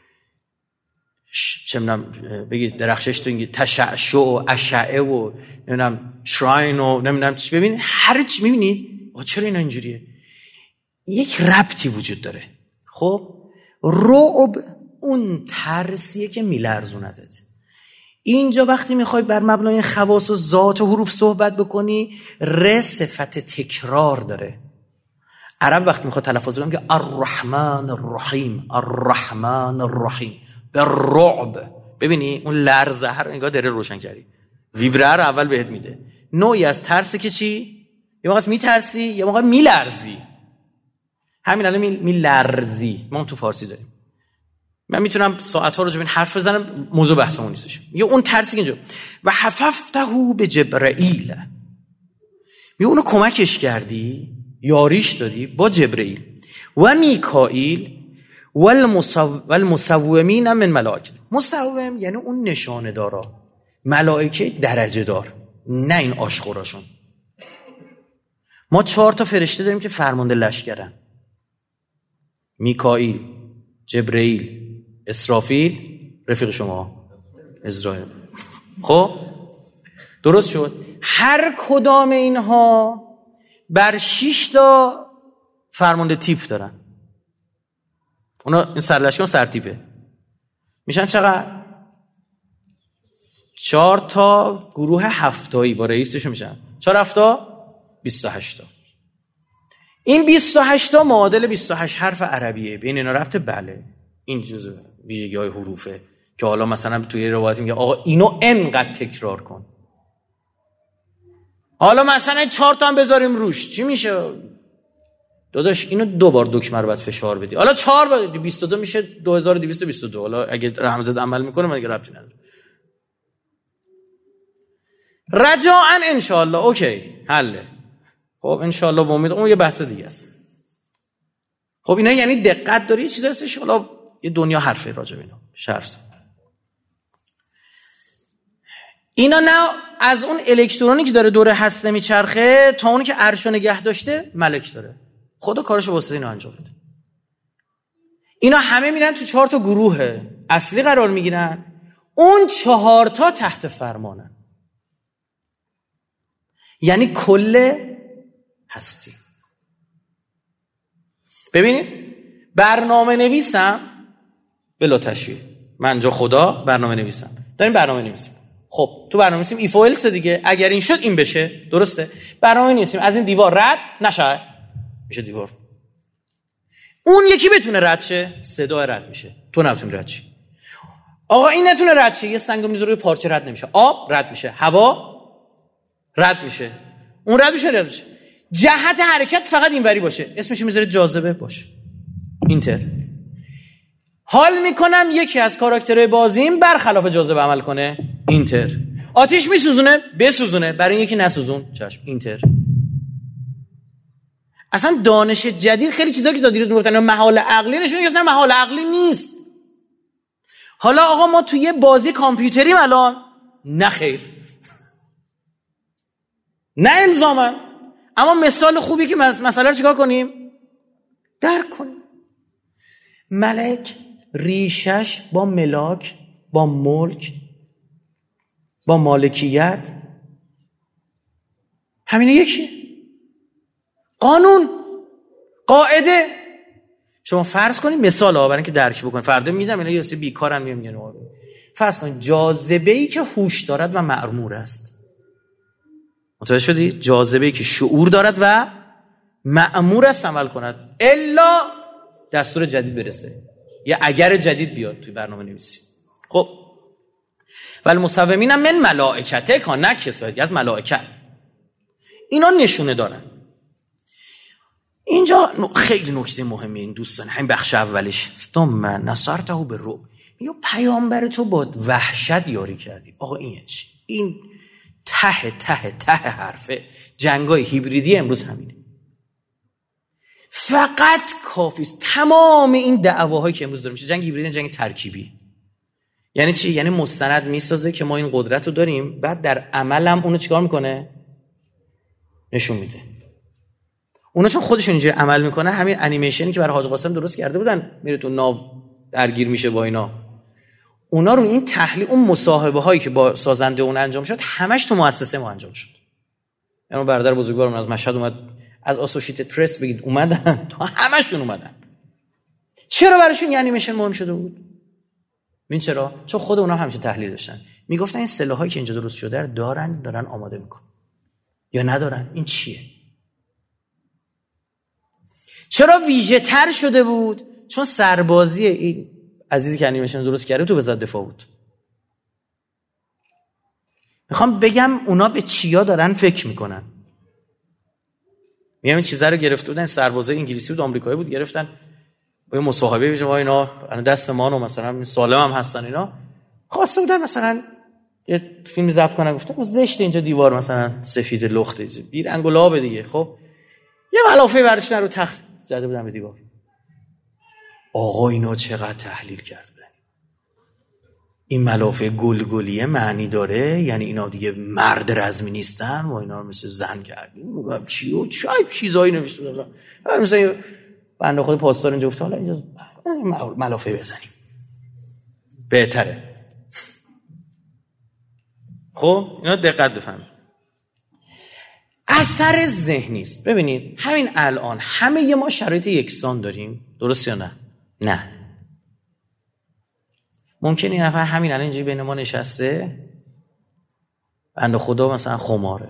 چه می‌دونم بگید درخشش تو انگلیسی تشعشع و اشعه و نمیدونم شراین و نمیدونم چی، ببین هر چی می‌بینید آ چرا اینا اینجوریه، یک ربطی وجود داره. خب رعب اون ترسیه که میلرزوندت. اینجا وقتی میخوای بر مبنای خواص و ذات و حروف صحبت بکنی، ر صفت تکرار داره. عرب وقتی میخواد تلفظ کنه میگه الرحمن الرحیم، الرحمن الرحیم بالرعب. ببینی اون لرزه هر انگار داره روشن کردی، ویبره رو اول بهت میده. نوعی از ترسی که چی؟ یه موقع میترسی، یه موقع میلرزی. همین الان میلرزی ما تو فارسی داریم. من میتونم ساعت‌ها راجع به این حرف بزنم، موضوع بحثمون نیستش. میگه اون ترسی اینجا و حففته به جبرائیل، میگه اونو کمکش کردی، یاریش دادی با جبرائیل و میکائیل و المسومین من ملائکه. مسوم یعنی اون نشانه دارا، ملائکه درجه دار، نه این آشخوراشون. ما چهار تا فرشته داریم که فرمانده لشکرن: میکائیل، جبرئیل، اسرافیل، رفیق شما عزراییل. خب درست شد. هر کدام اینها بر شش تا فرمانده تیپ دارن. اونا این سرلشکر سر تیپه میشن چقدر؟ چهار تا گروه هفتایی با رئیسشون میشن چهار هفتا بیست و هشت تا. این بیست و هشت تا معادل بیست و هشت حرف عربیه. بین اینا ربط بله این جزء ویژگی های حروفه که حالا مثلا توی روایت میگه آقا اینو انقدر تکرار کن. حالا مثلا چهار تا هم بذاریم روش چی میشه؟ داداش اینو دو بار دکمه رو باید فشار بدی. حالا چهار بار بیست و دو میشه دو هزار و دویست و بیست و دو. حالا اگه رحمزاده عمل میکنه من دیگه ربطی نداره. رجاءً ان شاء الله اوکی حله. خب ان شاء الله با امید اون یه بحث دیگه است. خب اینا یعنی دقت داری یه چیزی هستش. حالا یه دنیا حرفه راجع به اینا شرف. اینا نه از اون الکترونی که داره دور هسته میچرخه تا اونی که عرشو نگه داشته ملک داره. خدا کارشو واسه اینا انجام بده. اینا همه میرن تو چهار تا گروه اصلی قرار میگیرن. اون چهار تا تحت فرمانن. یعنی کل هستی. ببینید برنامه نویسم بلا تشویق. من جا خدا برنامه نویسم. داریم برنامه نویسیم. خب تو برنامه نویسیم ایف و الس دیگه. اگر این شد این بشه. درسته؟ برنامه نویسیم از این دیوار رد نشه. میشه دیوار. اون یکی بتونه رد شه صدا رد میشه. تو نمیتونی رد شی. آقا این نتونه رد شه یه سنگو میذاره روی پارچه رد نمیشه. آب رد میشه. هوا رد میشه. اون رد میشه رد میشه. جهت حرکت فقط اینوری باشه. اسمش میذاره جاذبه باشه. اینتر. حال میکنم یکی از کاراکترهای بازیم برخلاف جاذبه عمل کنه. اینتر. آتیش میسوزونه بسوزونه برای یکی نسوزون. چشم. اینتر. اصلا دانش جدید خیلی چیزا که تا دیروز میگفتن محال عقلی نشون میده اصلا محال عقلی نیست. حالا آقا ما توی بازی کامپیوتریم الان نه خیر نه الزاما، اما مثال خوبی که مسئله رو چیکار کنیم درک کنیم. ملک ریشش با ملاک با ملک با مالکیت همینه یکیه. قانون قاعده. شما فرض کنید مثال ها برای اینکه درک بکنید. فردا میدم اینا یه سی بیکارن میام میگن فرض کنید جاذبه‌ای که هوش دارد و مأمور است. متوجه شدید؟ جاذبه‌ای که شعور دارد و مأمور است عمل کند الا دستور جدید برسه یا اگر جدید بیاد توی برنامه نویسی. خب ولی مصومین هم من ملائکته که نه کسایی از ملائکه اینا نشونه دارن. اینجا خیلی نکته مهمه این دوستان. همین بخش اولش ثم نصرته بالرعب. میگه پیامبر تو با وحشت یاری کردی. آقا این چی؟ این ته ته ته حرفه. جنگای هیبریدی امروز همینه. فقط کافیست. تمام این دعواهایی که امروز داره میشه جنگ هیبریدی، جنگ ترکیبی. یعنی چی؟ یعنی مستند میسازه که ما این قدرت رو داریم، بعد در عمل هم اونو چیکار میکنه؟ نشون میده. اونا چون خودشون اینجوری عمل میکنه، همین انیمیشنی که برای حاج قاسم درست کرده بودن میره تو ناو درگیر میشه با اینا، اونا رو این تحلیل اون مصاحبه هایی که با سازنده اون انجام شد همش تو مؤسسه ما انجام شد. یعنی برادر بزرگوارم از مشهد اومد، از اسوسییتد پرس بگید اومدن، تا همشون اومدن. چرا براشون این انیمیشن مهم شده بود؟ ببین چرا؟ چون خود اونا همیشه تحلیل داشتن، میگفتن این سلاحایی که اینجا درست شده رو دارن دارن آماده میکنن یا ندارن، این چیه؟ چرا ویژه تر شده بود؟ چون سربازی این عزیزی که انیمیشن درست کرده تو وزارت دفاع بود. میخوام بگم اونا به چیا دارن فکر میکنن. میگم این چیزا رو گرفته بودن، سربازای انگلیسی بود آمریکایی بود، گرفتن با مصاحبه بشه با اینا دست ما رو مثلا سالم هم هستن، اینا خواسته بودن مثلا یه فیلم ضبط کنن، گفتم زشت اینجا دیوار مثلا سفید لخته بی رنگ و لعاب دیگه. خب یه ملافه برداشتن رو تخت زده بودن به دیوار. آقا اینا چقدر تحلیل کرد بودن. این ملافه گلگلیه معنی داره؟ یعنی اینا دیگه مرد رزمی نیستن و اینا رو مثل زن کردیم چی و چای چیزایی نمیشه. مثلا بنده خود پاسدار اینجا گفت حالا اینجا ملافه بزنیم بهتره. خب اینا دقت بفهمید. اثر ذهنی است. ببینید همین الان همه ما شرایط یکسان داریم، درست یا نه؟ نه. ممکنه این نفر همین الان اینجا بین ما نشسته بنده خدا مثلا خماره،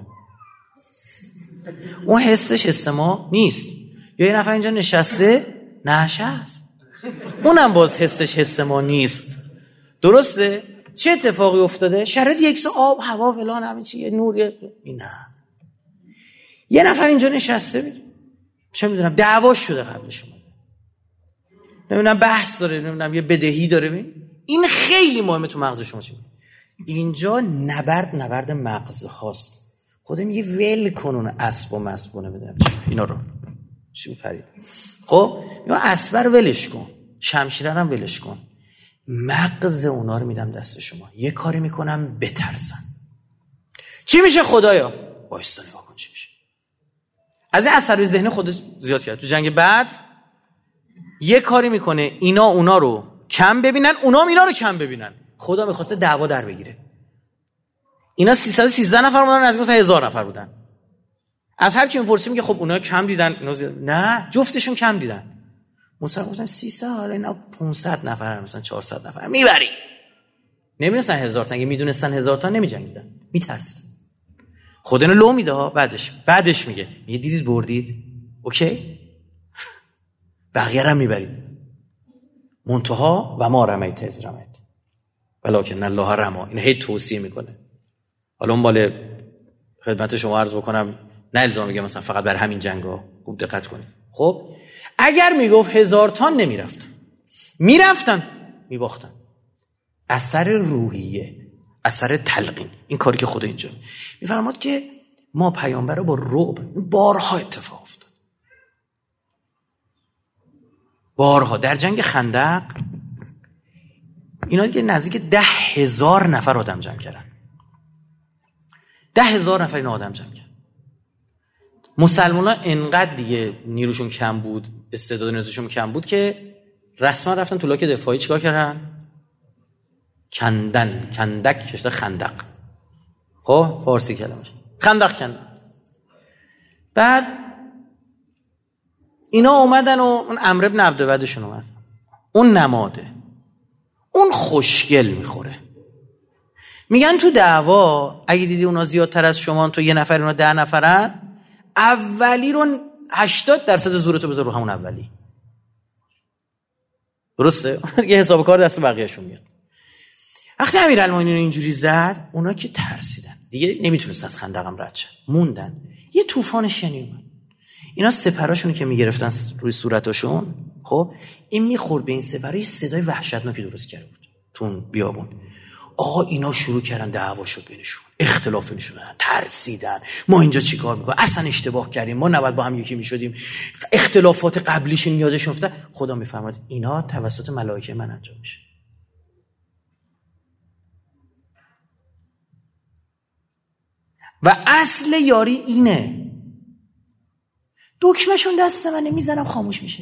اون حسش حس ما نیست. یا یه نفر اینجا نشسته نشست، اونم باز حسش حس ما نیست. درسته؟ چه اتفاقی افتاده؟ شرایط یکسان، آب هوا فلان همه چی، یه نور، این نه. یه نفر اینجا نشسته بید. چه میدونم دعواش شده قبلش اومده، نمیدونم بحث داره، نمیدونم یه بدهی داره. ببین این خیلی مهمه تو مغز شما. چی اینجا نبرد نبرد مغز هاست. خدا میگه ول کن اون اسب و مسبونه بدونم اینا رو چی پرید. خب یا اسب رو ولش کن، شمشیر رو هم ولش کن، مغز اونا رو میدم دست شما، یه کاری میکنم بترسن. چی میشه خدایا؟ وایسا نگاه کن چی میشه. از این اثر ذهنی خودت زیاد کرد. تو جنگ بعد یه کاری میکنه اینا اونا رو کم ببینن، اونا هم اینا رو کم ببینن. خدا میخواسته دعوا در بگیره. اینا سیصد و سیزده نفر بودن، نزدیک مثلا هزار نفر بودن. از هر کی میپرسیم میگه خب اونا کم دیدن، اینا زیاد. نه جفتشون کم دیدن. موسی گفتن سیصد، حالا اینا پانصد نفر مثلا چهارصد نفر میبری. نمیدونستن هزار تا، اگه میدونستن هزار تا نمیجنگیدن، میترسن. خدا اینو لو میده ها. بعدش بعدش میگه میگه دیدید بردید، اوکی بقیه رو میبرید. منتها و ما رمیت از رمیت ولکن الله رما. این هی توصیه میکنه. حالا اون مال خدمت شما عرض بکنم، نه الزام میگه مثلا فقط بر همین جنگا، خوب دقت کنید. خب اگر میگفت هزار تا نمیرفتن، میرفتن میباختن. اثر روحیه، اثر تلقین، این کاری که خدا اینجا میفرماد که ما پیامبر رو با رعب بارها اتفاق افتاد، بارها. در جنگ خندق اینا دیگه نزدیک ده هزار نفر آدم جمع کردن. ده هزار نفر این آدم جمع کردن. مسلمان ها انقدر دیگه نیروشون کم بود، استعداد نیروشون کم بود که رسما رفتن تو لاک دفاعی چیکار کردن؟ کندن، کندک کشته خندق. خب فارسی کلمش خندق کندن. بعد اینا اومدن و اون عمرو بن عبدودشون اومد، اون نماده، اون خوشگل میخوره. میگن تو دعوا اگه دیدی اونا زیادتر از شما، تو یه نفر اونا ده نفرن، اولی رو هشتاد درصد زورتو بذار رو همون اولی. درسته؟ یه حساب کار دست بقیه‌شون میاد. وقتی امیرالمومنین اینجوری زد، اونا که ترسیدن دیگه، نمیتونستن از خندقم رد شن، موندن. یه طوفان شنی اومد. اینا سپراشونو که میگرفتن روی صورتاشون، خب این میخورد به این سپرا، یه صدای وحشتناکی درست کرده بود تو اون بیابون. آقا اینا شروع کردن دعوا شد بینشون، اختلاف بینشون، ترسیدن. ما اینجا چیکار میکنیم؟ اصلا اشتباه کردیم، ما نباید با هم یکی میشدیم. اختلافات قبلیشون یادشون افتاد. خدا میفرماد اینا توسط ملائکه من انجام میشه. و اصل یاری اینه. دکمهشون دست منه، میزنم خاموش میشه.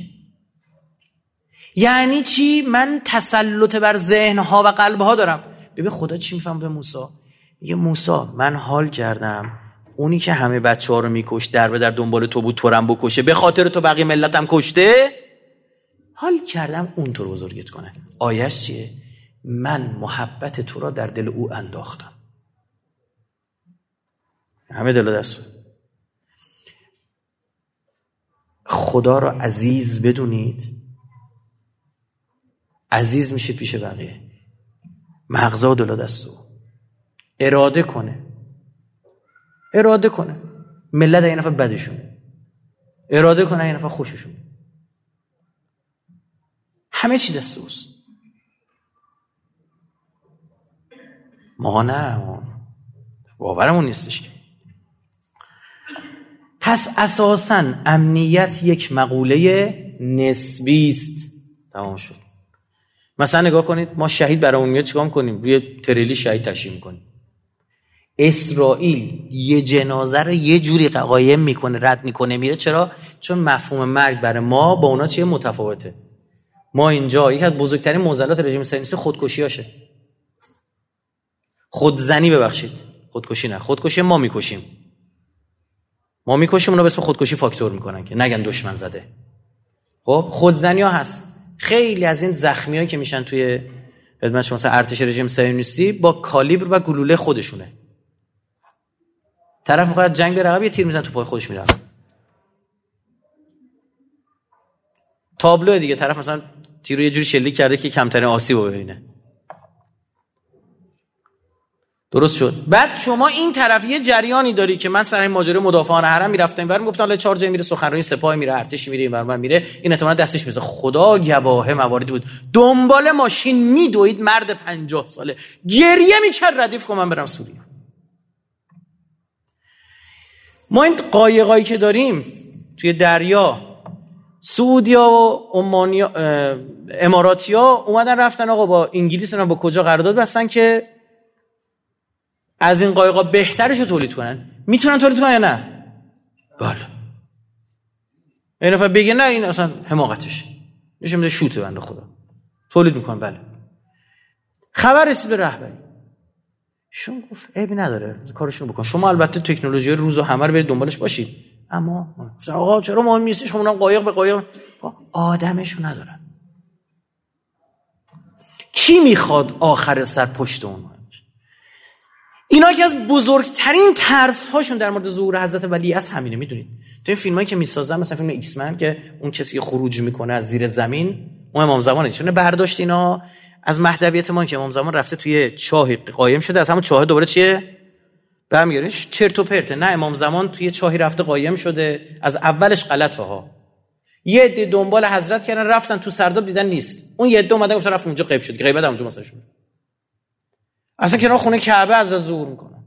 یعنی چی؟ من تسلط بر ذهنها و قلبها دارم. ببین خدا چی میفهم به موسی؟ میگه موسی من حال کردم اونی که همه بچه‌ها رو میکش، در به در دنبال تو بود، تو رم بکشه، به خاطر تو بقیه ملتم کشته، حال کردم اون تو رو بزرگت کنه. آیش چیه؟ من محبت تو را در دل او انداختم. همه دل و دست. خدا را عزیز بدونید، عزیز میشید پیش بقیه. مغزا و دل و دست او اراده کنه، اراده کنه. ملت این نفر بدشونه، اراده کنه این نفر خوششونه. همه چی دست اوست. ما نه، ما باورمون نیستش. پس اساساً امنیت یک مقوله نسبی است. تمام شد. مثلا نگاه کنید ما شهید برامون میاد چیکار کنیم؟ روی تریلی شهید تشییع میکنیم. اسرائیل یه جنازه رو یه جوری قایم میکنه، رد میکنه، میره. چرا؟ چون مفهوم مرگ برای ما با اونا چیه؟ متفاوته. ما اینجا یکی از بزرگترین معضلات رژیم صهیونیستی خودکشیاشه. خودزنی، ببخشید، خودکشی نه، خودکشی ما میکشیم. ما میکشیم، اونا به اسم خودکشی فاکتور میکنن که نگن دشمن زده. خب خودزنی ها هست. خیلی از این زخمیایی که میشن توی خدمت شما مثلا ارتش رژیم صهیونیستی با کالیبر و گلوله خودشونه. طرف میخواد جنگ بره عقب، یه تیر میزنه تو پای خودش میره. تابلو دیگه، طرف مثلا تیر رو یه جوری شلیک کرده که کمترین آسیب رو ببینه. درست شد. بعد شما این طرف یه جریانی داری که من سر این ماجرای مدافعان حرم میرفتم برام گفتم حالا چهار جای میره، سخنرانی سپاه میره، ارتش میره، اینور میره، این احتمالاً دستش میزه. خدا گواه مواردی بود دنبال ماشین میدوید، مرد پنجاه ساله گریه میکرد ردیف کن من برم سوریه. ما این قایقایی که داریم توی دریا، سعودیا و عمانیا، اماراتیا اومدن رفتن آقا با انگلیس اینا با کجا قرارداد بستن که از این قایقا بهترش رو تولید کنن. میتونن تولید کنن یا نه؟ بله. این نفر بگه نه این اصلا حماقتشه، نشه میده شوته بنده خدا. تولید میکنن. بله. خبر رسید به رهبری، شون گفت عیبی نداره کارشون بکن، شما البته تکنولوژی روزو همه رو برید دنبالش باشید، اما گفتن آقا چرا مهم نیست، شما اونم قایق به قایق آدمشو ندارن. کی میخواد آخر سر پشت اون؟ اینا که از بزرگترین ترس هاشون در مورد ظهور حضرت ولی از همینه. میدونید تو این فیلمایی که میسازن، مثلا فیلم ایکس من که اون کسی خروج میکنه از زیر زمین، اون امام زمانه، چون برداشت اینا از مهدویت ما که امام زمان رفته توی چاهی قایم شده، از همون چاه دوباره چیه برمیگردن، چرت و پرته. نه، امام زمان توی چاهی رفته قایم شده، از اولش غلطه ها. یه عده دنبال حضرت کردن، رفتن تو سرداب دیدن نیست، اون یه عده اومدن گفتن رفت اونجا غیب شد، غیبت اونجا مثلا شد. اصلا کنار خونه کعبه از ظهور میکنن.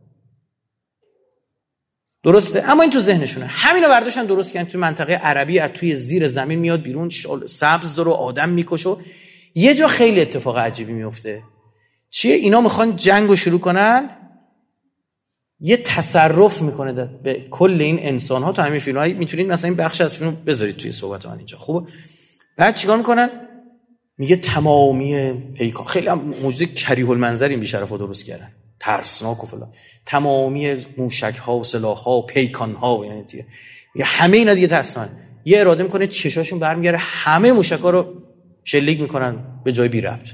درسته، اما این تو ذهنشونه. همینو برداشتن درست کردن تو منطقه عربی، از توی زیر زمین میاد بیرون، سبز رو آدم میکشه. یه جا خیلی اتفاق عجیبی میفته. چیه؟ اینا میخوان جنگو شروع کنن، یه تصرف میکنه به کل این انسان ها. تو همین فیلم ها میتونید مثلا این بخش از فیلم بذارید توی صحبت من اینجا. خوبه؟ بعد چیکار میکنن؟ میگه تمامی پیکان، خیلی هم موجود کریه المنظر این بی‌شرفا درست کردن، ترسناک و فلان، تمامی موشک ها و سلاح ها و پیکان ها و یعنی دیگه یه همه اینا دیگه ترسن. یه اراده میکنه چشاشون برمیگره، همه موشکا رو شلیک میکنن به جای بی ربط.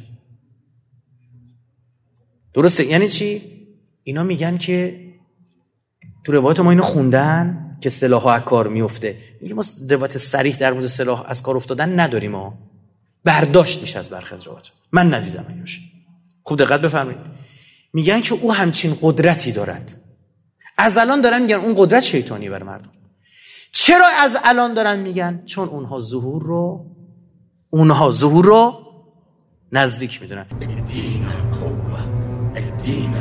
درسته؟ یعنی چی؟ اینا میگن که تو روایت ما اینو خوندن که سلاح ها از کار میفته. میگه ما روایت صریح در مورد سلاح از کار افتادن نداریم، ما برداشت میشه از برخی از روایت. من ندیدم اینوش. خوب دقت بفرمایید. میگن که او همچین قدرتی دارد. از الان دارن میگن اون قدرت شیطانی بر مردم. چرا از الان دارن میگن؟ چون اونها ظهور رو اونها ظهور رو نزدیک میدونن. الدین القوة، الدین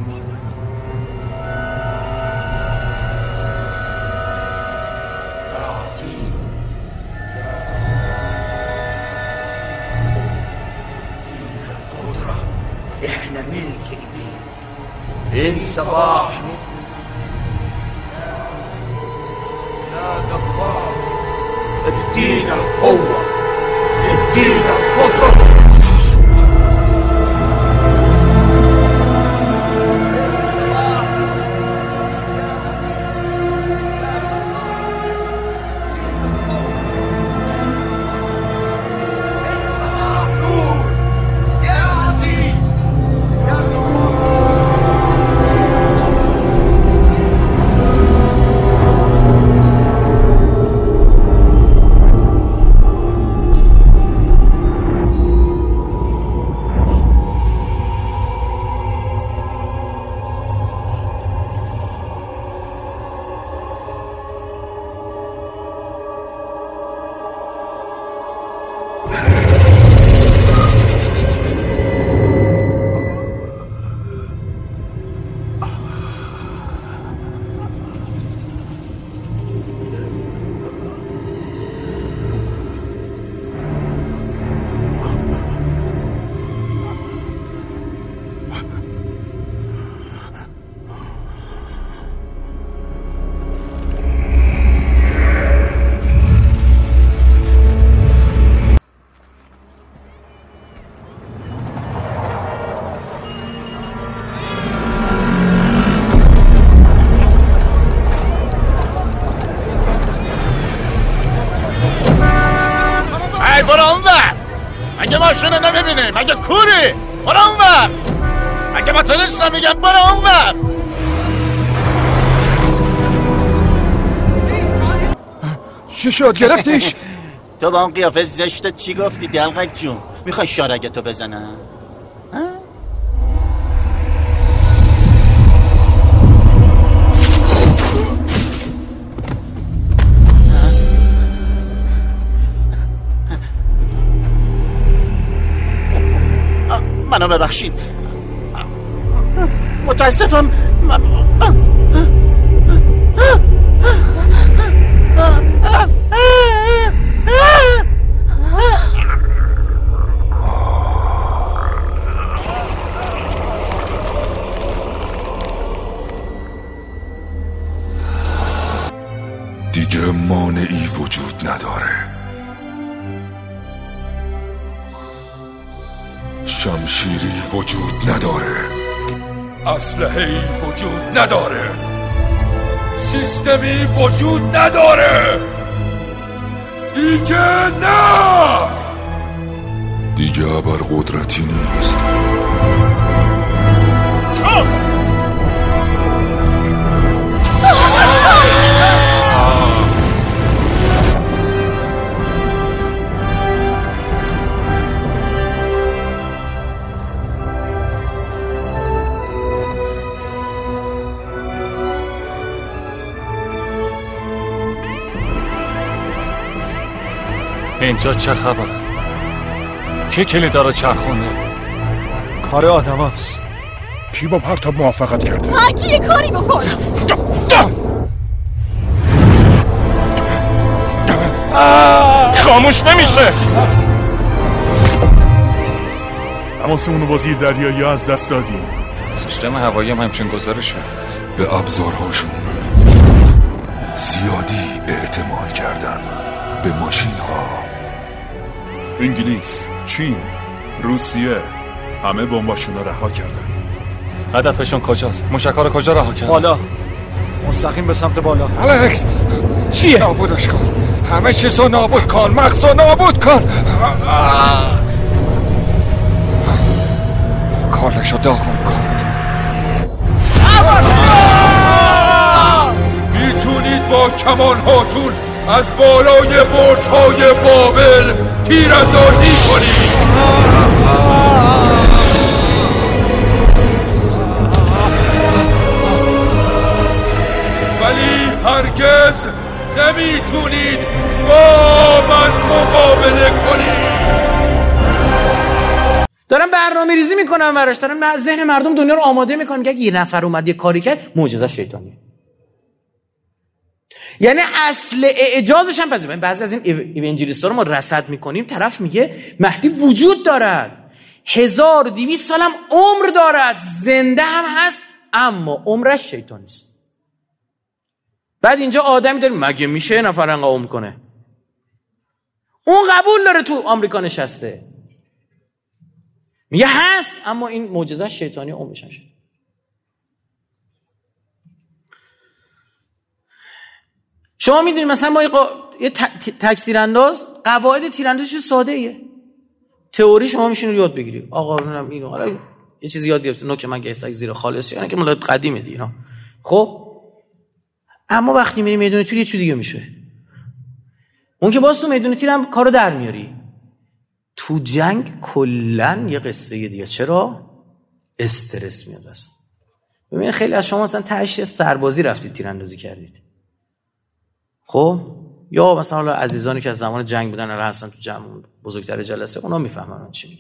احنا ملك ايديك. ان صباح يا جبار، الدين القوة، الدين القدرة. مگه ماشینو نمیبینی؟ مگه کوری؟ برو اونور. مگه با تو نیستم میگم برو اونور. چی شد گرفتیش؟ تو با اون قیافه زشتت چی گفتی دلقک جون؟ میخوای شارگتو بزنم؟ منو ببخشید، متاسفم. دیگه مانعی وجود نداره، شمشیری وجود نداره، اسلحه‌ای وجود نداره، سیستمی وجود نداره. دیگه نه، دیگه ابرقدرتی نیست. چاپ اینجا چه خبره؟ کی کلیدا رو چرخونده؟ کار آدم هست. کی با پرتاب موافقت کرده؟ هرکی یه کاری بکن. خاموش نمیشه. تماسمون رو بازی دریایی از دست دادیم. سیستم هوایی هم همچین گزارش شده. به ابزارهاشون زیادی اعتماد کردن، به ماشین ها. انگلیس، چین، روسیه همه بمباشون رو رها کردن. هدفشون کجاست؟ موشک‌ها رو کجا رها کردن؟ بالا، مستقیم به سمت بالا. الکس چیه؟ نابودش کن، همه چیزو نابود کن، مغزو نابود کن. کارشو داغون کن. میتونید با کمان هاتون از بالای برج های بابل تیراندازی کنید. ولی هرگز نمیتونید با من مقابله کنید. دارن برنامه ریزی میکنن براش، دارن ذهن مردم دنیا رو آماده میکنن که یه نفر اومد یه کاری کرد معجزه شیطانیه. یعنی اصل اعجازش هم پذیرفته. بعضی از این ایونجلیست‌ها رو ما رصد میکنیم، طرف میگه مهدی وجود دارد، هزار و دویست سال هم عمر دارد، زنده هم هست، اما عمرش شیطانی است. بعد اینجا آدمی داریم مگه میشه یه نفر انقدر عمر کنه؟ اون قبول داره تو آمریکا نشسته، میگه هست، اما این معجزه شیطانی عمرش هم شد. شما میدونید مثلا ما یه تک تیرانداز، قواعد تیراندازش ساده ایه. تئوری شما میشین یاد بگیری. آقا منم اینو حالا یه چیزی یاد گرفته، نوک من گیسک زیر خالص، یعنی که مال قدیمه دی اینا. خب اما وقتی میری میدون تیر یه چیز دیگه میشه. اون که باز تو میدون تیر هم کارو در میاری. تو جنگ کلا یه قصه دیگه. چرا؟ استرس میاد اصلا. ببین خیلی از شما مثلا تهش سربازی رفتید تیراندازی کردید. خب یا مثلا حالا عزیزانی که از زمان جنگ بودن الان هستن تو جمع بزرگتر جلسه، اونا میفهمن من چی میگم.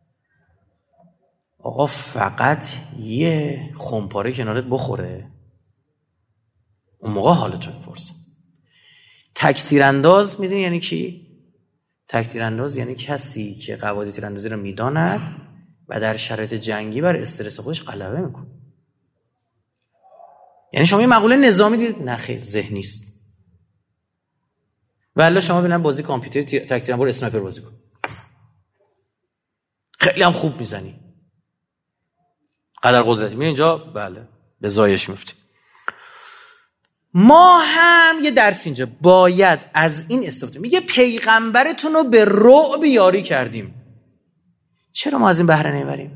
آقا فقط یه خمپاره کنارت بخوره، اون موقع حالتون میپرسه. تک تیرانداز میدونی یعنی کی؟ تک تیرانداز یعنی کسی که قواعد تیراندازی رو میداند و در شرایط جنگی بر استرس خودش غلبه میکنه. یعنی شما یه مقوله نظامی دید، نه خیر ذهنی است. ولی شما ببینن بازی کامپیوتر تیر... تک تیرانداز اسنایپر بازی کن، خیلی هم خوب میزنی، قدر قدرتی می اینجا بله به زایش میفتی. ما هم یه درس اینجا باید از این استفاده. میگه پیغمبرتون رو به رعب یاری کردیم. چرا ما از این بهره نمیبریم؟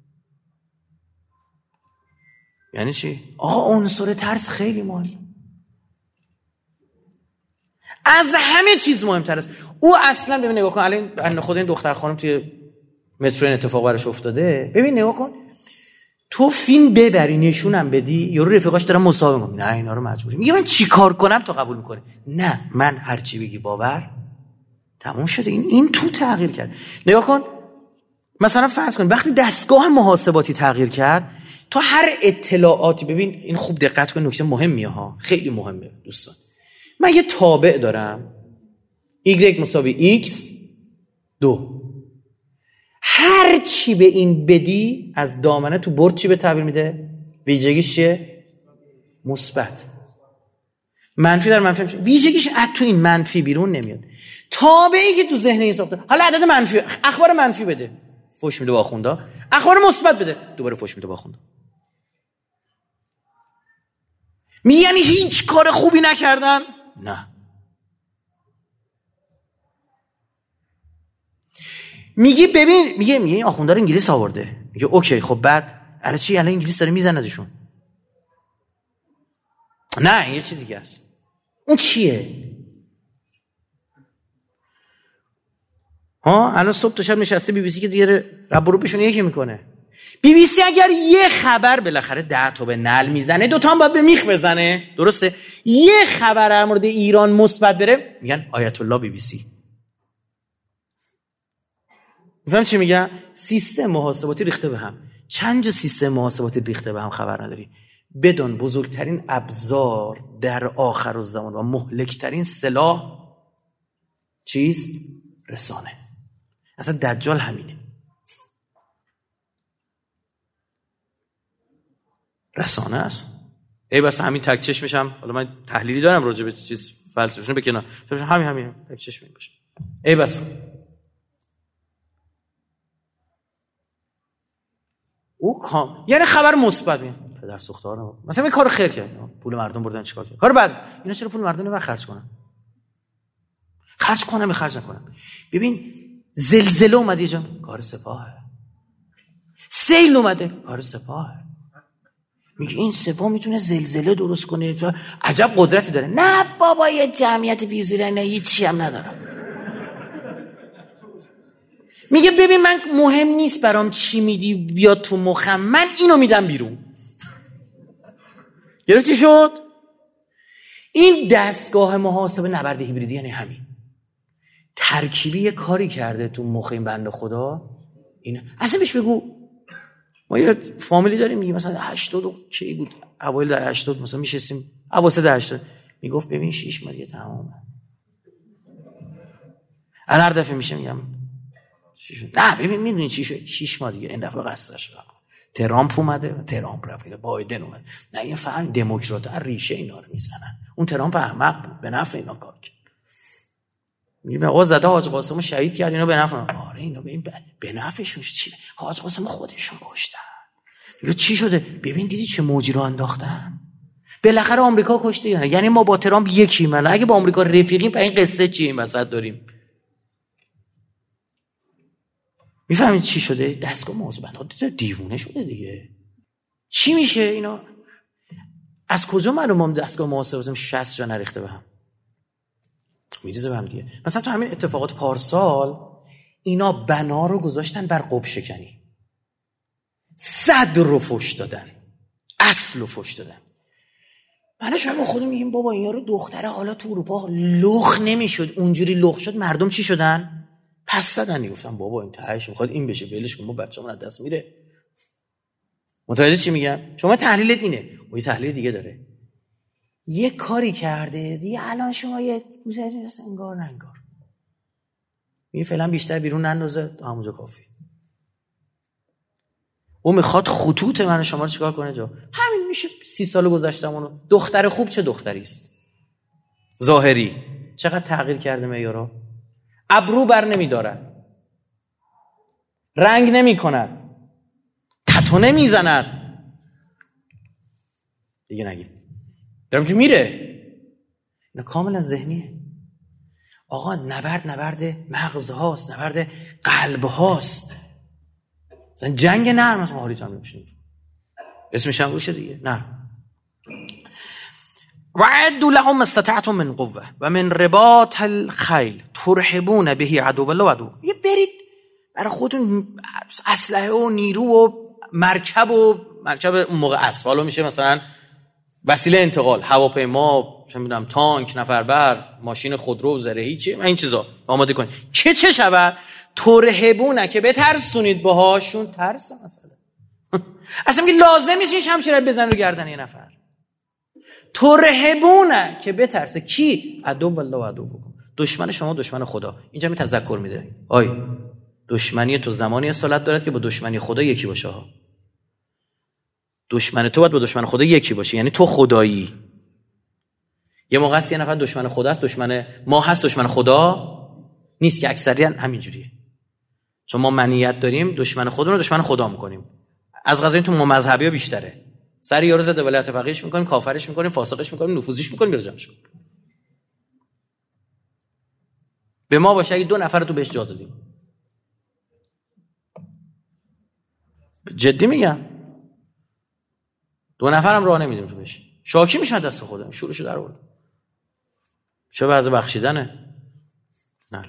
یعنی چی؟ آقا عنصر ترس خیلی مهمه، از همه چیز مهمتر است. او اصلا ببین نگاه کن، الان خود این دختر خانم توی مترو این اتفاق براش افتاده، ببین نگاه کن، تو فیلم ببری نشونم بدی یارو رفیقاش دارن مصاحبه میکنن، نه اینا رو مجبوری، میگه من چی کار کنم تو قبول میکنه؟ نه من هر چی بگی باور، تموم شده. این این تو تغییر کرد. نگاه کن مثلا فرض کن وقتی دستگاه محاسباتی تغییر کرد، تو هر اطلاعاتی، ببین این خوب دقت کن، نکته مهمیه ها، خیلی مهمه دوستان. من یه تابع دارم y مساوی x دو، هر چی به این بدی از دامنه تو برد چی به تعبیر میده؟ ویژگیش چیه؟ مثبت. منفی در منفی میشه، ویژگیش از تو این منفی بیرون نمیاد. تابعی که تو ذهن این ساخته، حالا عدد منفی، اخبار منفی بده فوش میده با آخوندا، اخبار مثبت بده دوباره فوش میده با آخوندا. می یعنی هیچ کار خوبی نکردن؟ نه. میگی ببین، میگه میگه این آخوندا رو انگلیس آورده، میگه اوکی خب بعد الان چی؟ الان انگلیس داره میزندشون. نه این یه چیز دیگه است. اون چیه؟ ها الان صبح تا شب نشسته بی بی سی که دیگه رب رو بهشون یکی میکنه. بی بی سی اگر یه خبر بالاخره ده تا به نل میزنه، دو تا هم باید به میخ بزنه، درسته؟ یه خبر در مورد ایران مثبت بره میگن آیت الله بی بی سی. میفهم چی میگم؟ سیستم محاسباتی ریخته به هم. چند جا سیستم محاسباتی ریخته به هم خبر نداری؟ بدون بزرگترین ابزار در آخر الزمان و مهلکترین سلاح چیست؟ رسانه. اصلا دجال همینه، رسانه است. ای بس همین تک چشمشم، حالا من تحلیلی دارم راجع به چیز فلسفه‌شون بکنم، همین همین تک چشم باشه. ای بس او کام یعنی خبر مثبت میاد، پدر سوختار مثلا این کارو خیر کرد، پول مردم بردن چیکار کرد، کار بعد اینا چرا پول مردم نمیبر خرج کنن؟ خرج کنم یا خرج نکنم؟ ببین زلزله اومده جان، کار سپاهه. سیل اومده، کار سپاهه. میگه این سپاه میتونه زلزله درست کنه، عجب قدرتی داره. نه بابا یه جمعیت بیزوره، نه هیچی هم ندارم. میگه ببین من مهم نیست برام چی میدی بیاد تو مخم، من اینو میدم بیرون. گرفتی شد؟ این دستگاه محاسبه نبرد هیبریدی یعنی همین. ترکیبی یه کاری کرده تو مخ این بنده خدا. این اصلا بهش بگو ما یه فامیلی داریم میگه مثلا هشتاد و کی بود اوایل در هشتاد مثلا میشستیم اواسط هشتاد میگفت ببین شش ماه دیگه تمامه. هر دفعه میشه میگم نه ببین میدونی چی شد شش ماه دیگه این دفعه قصدش رو ترامپ اومده و ترامپ رفت بایدن اومد. نه این فعلا دموکرات‌ها ریشه اینا رو میزنن. اون ترامپ احمق بود به نفع اینا کار کرد. میگه آقا زده حاج قاسمو شهید کرد اینا به نفع. آره اینا به این به نفعشون چی؟ حاج قاسم خودشون کشتن. میگه چی شده؟ ببین دیدی چه موجی رو انداختن؟ بالاخره آمریکا کشته یا نه؟ یعنی ما با ترامپ یکیم. اگه با آمریکا رفیقیم پس این قصه چی این وسط داریم؟ میفهمید چی شده؟ دستگاه محاسبات دیوونه شده دیگه. چی میشه اینا؟ از کجا معلومه دستگاه محاسبات شصت جا نریخته به هم؟ میریزه به هم دیگه. مثلا تو همین اتفاقات پارسال اینا بنا رو گذاشتن بر قب شکنی. صدر رو فش دادن، اصل رو فش دادن. من شما با خودم میگیم بابا اینا رو دختره حالا تو اروپا لخ نمیشد، اونجوری لخ شد مردم چی شدن؟ پس زدن. گفتم بابا این تهش میخواد این بشه، ولش کن ما بچه‌مون از دست میره. متوجه چی میگم؟ شما تحلیلت اینه، و یه تحلیل دیگه داره. یه کاری کرده دیگه الان شما یه گوزه هست انگار نه انگار. میگه فعلا بیشتر بیرون نندازه تا همونجا کافی. او میخواد خطوط من شما رو چیکار کنه جا؟ همین میشه سی سال گذشتمونو. دختر خوب چه دختری است؟ ظاهری چقدر تغییر کرده معیارا؟ ابرو بر نمیدارد، رنگ نمی کند، تتو نمی زند. دیگه نگید دارم جو میره. اینا کاملا ذهنیه. آقا نبرد نبرد مغز هاست، نبرد قلب هاست. مثلا جنگ نرم مثلا حالیت هم نمیشه، اسمش هم روشه دیگه، نرم. وعدوا لهم ما استطعتم من قوه و من رباط الخیل ترهبون به عدو الله و عدو. یه برید برای خودتون اسلحه و نیرو و مرکب و مرکب اون موقع اسب، حالا میشه مثلا وسیله انتقال، هواپیما، چه میدونم تانک، نفربر، ماشین خودرو، زرهی، چی این چیزا آماده کنید که چه شود ترهبونه که بترسونید باهاشون. ترس مثلا اصلا میگه لازم نیست شمشیر بزنن رو گردن یه نفر. ترهبونه که بترسه کی؟ عدو الله و عدو بکن، دشمن شما دشمن خدا. اینجا می تذکر میده آی دشمنی تو زمانی اصالت دارد که با دشمنی خدا یکی باشه ها. دشمن تو باید با دشمن خدا یکی باشه، یعنی تو خدایی. یه موقع است یه نفر دشمن خدا است، دشمن ما هست، دشمن خدا نیست، که اکثریت همینجوریه. چون ما منیت داریم دشمن خودمون رو دشمن خدا میکنیم. از قضا این تو ما مذهبی ها بیشتره. سری یارو زده ولایت فقیهش میکنیم، کافرش میکنیم، فاسقش میکنیم، نفوذیش میکنیم، میره جمعش. به ما باشه اگه دو نفر رو تو بهش جا دادیم. جدی میگم، دو نفرم راه نمیدیم تو بهش، شاکی میشم دست خودم، شورشو در آورد. چه بعضی بخشیدنه. نه.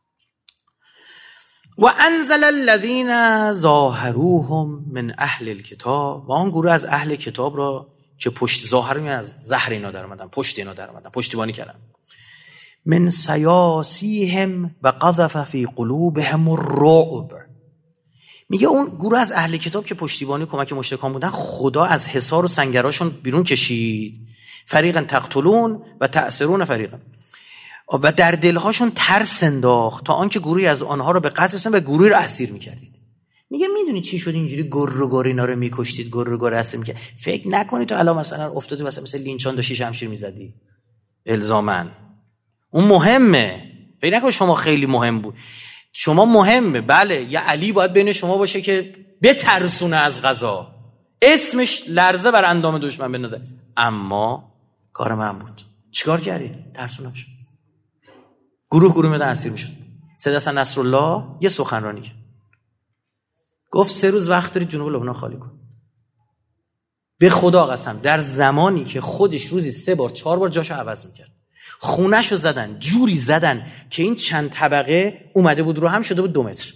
و انزل الذين ظاهروهم من اهل الكتاب، و آن گروه از اهل کتاب را که پشت ظاهر می از زهر اینا در اومدن، پشت اینا در اومدن، پشتیبانی کردن. من سیاسیهم و قذف فی قلوبهم الرعب. میگه اون گروه از اهل کتاب که پشتیبانی کمک مشرکان بودن، خدا از حصار و سنگراشون بیرون کشید. فریقا تقتلون و تأسرون فریقا، و در دلهاشون ترس انداخت تا آنکه گروهی از آنها رو به قتل رسوند و گروهی رو اسیر میکردید. میگه میدونی چی شد اینجوری گر و گر اینا رو میکشتید، گر و گر اسیر میکرد؟ فکر نکنید تو الان مثلا افتادی مثلا مثل لینچان داشتی شمشیر میزدی الزاماً. اون مهمه، فکر نکن شما خیلی مهم بود. شما مهمه، بله، یه علی باید بین شما باشه که بترسونه از قضا، اسمش لرزه بر اندام دشمن بندازه، اما کار من بود. چیکار کردی؟ ترسونمش. گروه گروه میدن اسیر میشد. سید حسن نصرالله یه سخنرانی کرد، گفت سه روز وقت داری جنوب لبنان خالی کن. به خدا قسم در زمانی که خودش روزی سه بار چهار بار جاشو عوض میکرد، خونه‌شو زدن، جوری زدن که این چند طبقه اومده بود رو هم شده بود دو متر،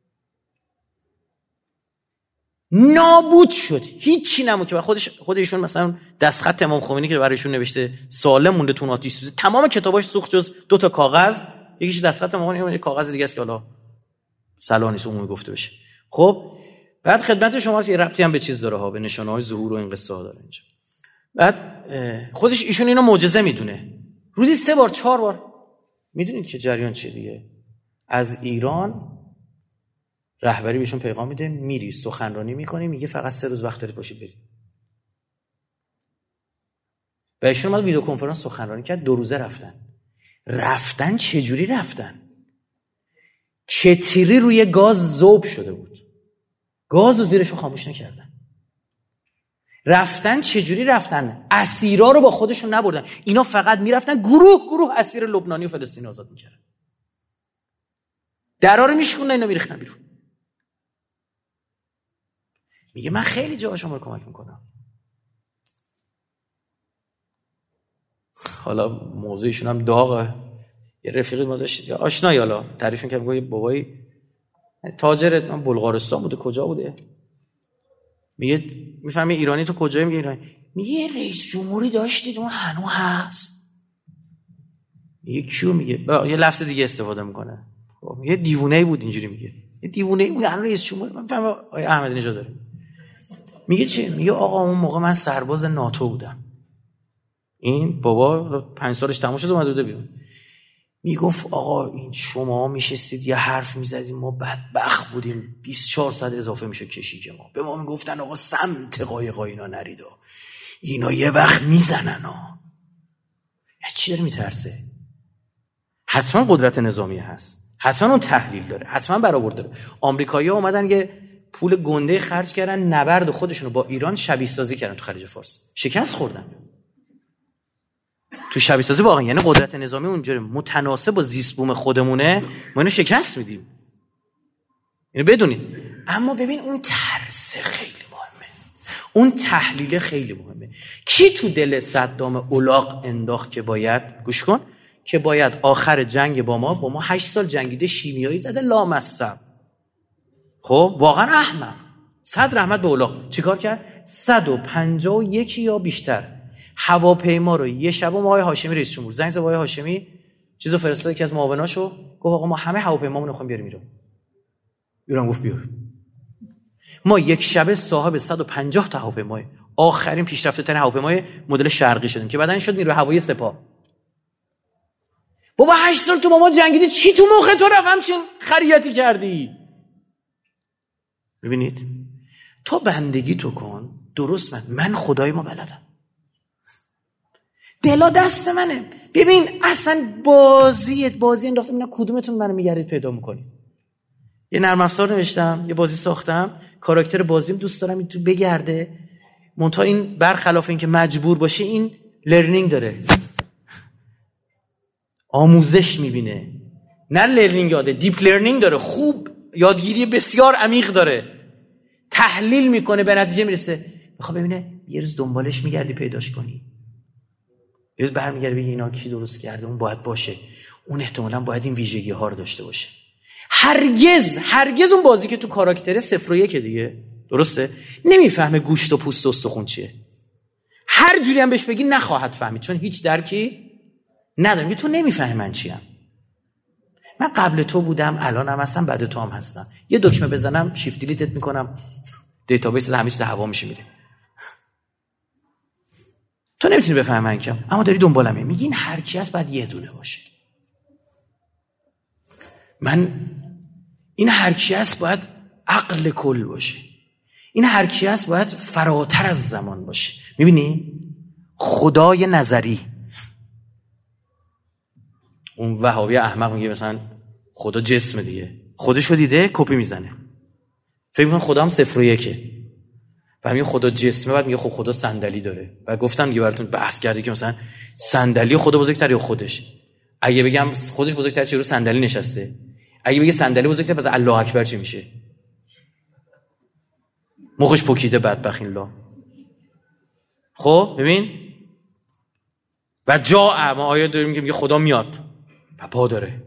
نابود شد، هیچی نموند. که خودش خودشون مثلا دستخط امام خمینی که برایشون نوشته سالم مونده تو آتش سوزی، تمام کتاباش سوخت جز دو تا کاغذ، یکیش دستخط امام خمینی، یک کاغذ دیگه است که حالا صلاح نیست عمومی گفته بشه. خب بعد خدمت شما یه ربطی هم به چیز داره ها، به نشانه‌های ظهور و این قصه ها داره اینجا. بعد خودش ایشون اینو معجزه میدونه، روزی سه بار چهار بار. میدونید که جریان چیه دیگه؟ از ایران رهبری بهشون پیغام میده، میری سخنرانی میکنی، میگه فقط سه روز وقت دارید باشید برید. و ایشون اومد ویدیو کنفرانس سخنرانی کرد، دو روزه رفتن. رفتن چجوری رفتن؟ کتری روی گاز ذوب شده بود، گاز رو زیرشو خاموش نکردن. رفتن چجوری رفتن؟ اسیرا رو با خودشون نبردن، اینا فقط میرفتن گروه گروه اسیر لبنانی و فلسطینی آزاد میکردن، درا رو میشکوندن، اینا میریختن بیرون. میگه من خیلی جاها شما رو کمک میکنم. حالا موضوعشون هم داغه. یه رفیقی ما داشت، یا آشنایی، حالا تعریف میکنم، میگه بابایی تاجر من بلغارستان بوده، کجا بوده، میگه میفهمی ایرانی تو کجایی؟ میگه ایرانی. میگه رئیس جمهوری داشتید اون هنوز هست. میگه کیو؟ میگه یه لفظ دیگه استفاده میکنه، یه دیوونه‌ای بود اینجوری میگه، یه دیوونه‌ای بود هنوز رئیس جمهوری. من فهمم آقای احمدی نژاد داره. میگه چه؟ میگه آقا اون موقع من سرباز ناتو بودم. این بابا پنج سالش تموم شد اومده بوده بیرون. میگفت آقا این شما میشستید یه حرف میزدیم، ما بدبخت بودیم، بیست و چهار ساعت اضافه میشه کشیک ما. به ما میگفتن آقا سمت قایقا اینا نرید، اینا یه وقت میزنن ها. چی داره میترسه؟ حتما قدرت نظامی هست، حتما اون تحلیل داره، حتما برآورد داره. آمریکایی‌ها اومدن یه پول گنده خرج کردن، نبرد خودشونو با ایران شبیه سازی کردن تو خلیج فارس، شکست خوردن تو شبیه سازی واقعا. یعنی قدرت نظامی اونجوری متناسب با زیست بوم خودمونه، ما اینو شکست میدیم. اینو بدونید. اما ببین اون ترس خیلی مهمه، اون تحلیل خیلی مهمه. کی تو دل صدام الاغ انداخت که باید، گوش کن، که باید آخر جنگ با ما با ما هشت سال جنگیده، شیمیایی زده لامصب. خب واقعا احمق. صد رحمت به الاغ چیکار کرد؟ صد و پنجاه و یک یا بیشتر هواپیما رو یه شب ما آقای هاشمی رئیس جمهور زنگ زد، آقای هاشمی چیزو فرستاد که از معاوناشو گفت آقا ما همه هواپیمامون رو می‌خوایم بیاریم ایران. ایران گفت بیار. ما یک شبه صاحب صد و پنجاه تا هواپیمای آخرین پیشرفته ترین هواپیمای مدل شرقی شدیم که بعدن شد نیروی هوایی سپاه. بابا هشت سال تو با ما جنگیدی، چی تو مخ تو رفت همچین خریتی کردی؟ ببینید تو بندگی تو کن، درست من من خدای ما بلدم، دلا دست منه. ببین اصلا بازی بازی انداختم، اینا کدومتون منو میگردید پیدا میکنید. یه نرم افزار نوشتم، یه بازی ساختم، کاراکتر بازیم دوست دارم این تو بگرده، منتها این برخلاف این که مجبور باشه، این لرنینگ داره، آموزش میبینه، نه لرنینگ یاده، دیپ لرنینگ داره، خوب یادگیری بسیار عمیق داره، تحلیل میکنه به نتیجه میرسه. میخواد ببینه یه روز دنبالش میگردی پیداش کنی، یه روز برمیگردی بگی اینا کی درست کرده، اون باید باشه، اون احتمالاً باید این ویژگی ها رو داشته باشه. هرگز هرگز اون بازی که تو کاراکتر صفر و یک دیگه، درسته، نمیفهمه گوشت و پوست و استخون چیه. هر جوری هم بهش بگی نخواهد فهمید، چون هیچ درکی نداره. میگه تو نمیفهمی من چیم. من قبل تو بودم، الانم هستم، بعد تو هم هستم. یه دکمه بزنم شیفت دیلیتت میکنم، دیتابیس همه چیز هوا میشه میره. تو نمیتونی بفهمی من کیم، اما داری دنبالمه. میگی این هر کی هست باید یه دونه باشه. من این هر کی هست باید عقل کل باشه. این هر کی هست باید فراتر از زمان باشه. میبینی؟ خدای نظری. اون وهابی احمق میگه مثلا خدا جسم دیگه، خودشو دیده کپی میزنه، فکر میکنه خدا هم صفر و یکه، و میگه خدا جسمه، بعد میگه خب خدا صندلی داره. و گفتم دیگه براتون بحث کرده که مثلا صندلی خدا بزرگتره یا خودش. اگه بگم خودش بزرگتره چه رو صندلی نشسته، اگه بگه صندلی بزرگتره پس الله اکبر چی میشه؟ مخش پکیده بدبخت این لا. خب ببین، و جا ما آیه داریم میگه خدا میاد و پا داره.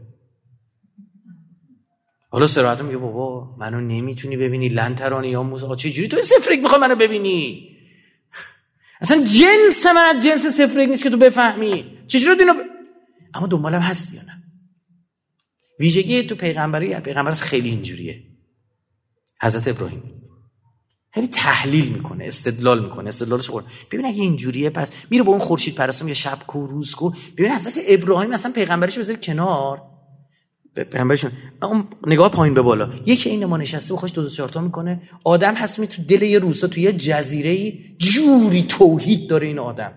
حالا صراحتا میگه بابا منو نمیتونی ببینی لن ترانی یا موسی، چه جوری تو صفرک میخوای منو ببینی؟ اصلا جنس من جنس صفرک نیست که تو بفهمی. چجوری اینو ب... اما دنبالم هستی یا نه؟ ویژگی تو پیغمبری پیغمبر خیلی اینجوریه. حضرت ابراهیم خیلی تحلیل میکنه، استدلال میکنه، استدلالش خوره. ببین اگه اینجوریه پس میره با اون خورشید پرستم یا شب کو روز کو. ببین حضرت ابراهیم اصلا پیغمبرش بذار کنار، پیغمبرشون اون نگاه پایین به بالا، یکی این ما نشسته و خوش دو دو چهار تا میکنه. آدم هست می تو دل یه روستا تو یه جزیره‌ای جوری توحید داره این آدم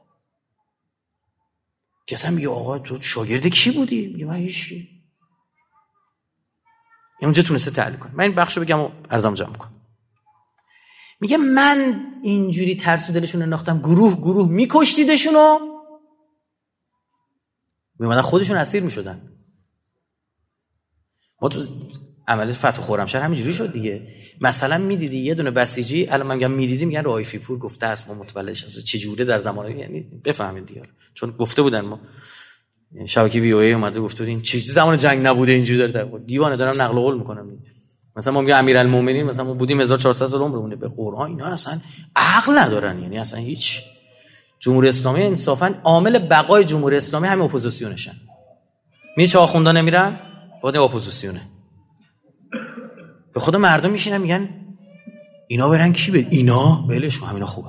که اصلا میگه آقا تو شاگرد کی بودی؟ میگه من هیچکی. اونجا تونسته تحلیل کنه. من این بخشو بگم و عرضم جمع کنم. میگه من اینجوری ترسو دلشون انداختم، گروه گروه میکشتیدشونو، میومدن خودشون اسیر میشدن. ما تو عمل فتح خرمشهر همینجوری شد دیگه. مثلا میدیدی یه دونه بسیجی، الان من میگم میدیدی، میگن رائفی پور گفته است، ما متولدش هست چه جوره در زمانه، یعنی بفهمید دیگه، چون گفته بودن ما شبکه وی او ای اومده گفته این چه زمان جنگ نبوده اینجوری داره در دیوانه دارم نقل قول میکنم. مثلا ما میگم امیرالمومنین مثلا ما بودیم هزار و چهارصد سال عمرمونه، به قرآن اینا اصلا عقل ندارن، یعنی اصلا هیچ. جمهوری اسلامی انصافا عامل بقای جمهوری اسلامی همین اپوزیسیونشن. می چه آخوندا نمیرن بعد اپوزیسیونه. به خود مردم میشینن میگن اینا برن کی به اینا ولشون همینا خوبه.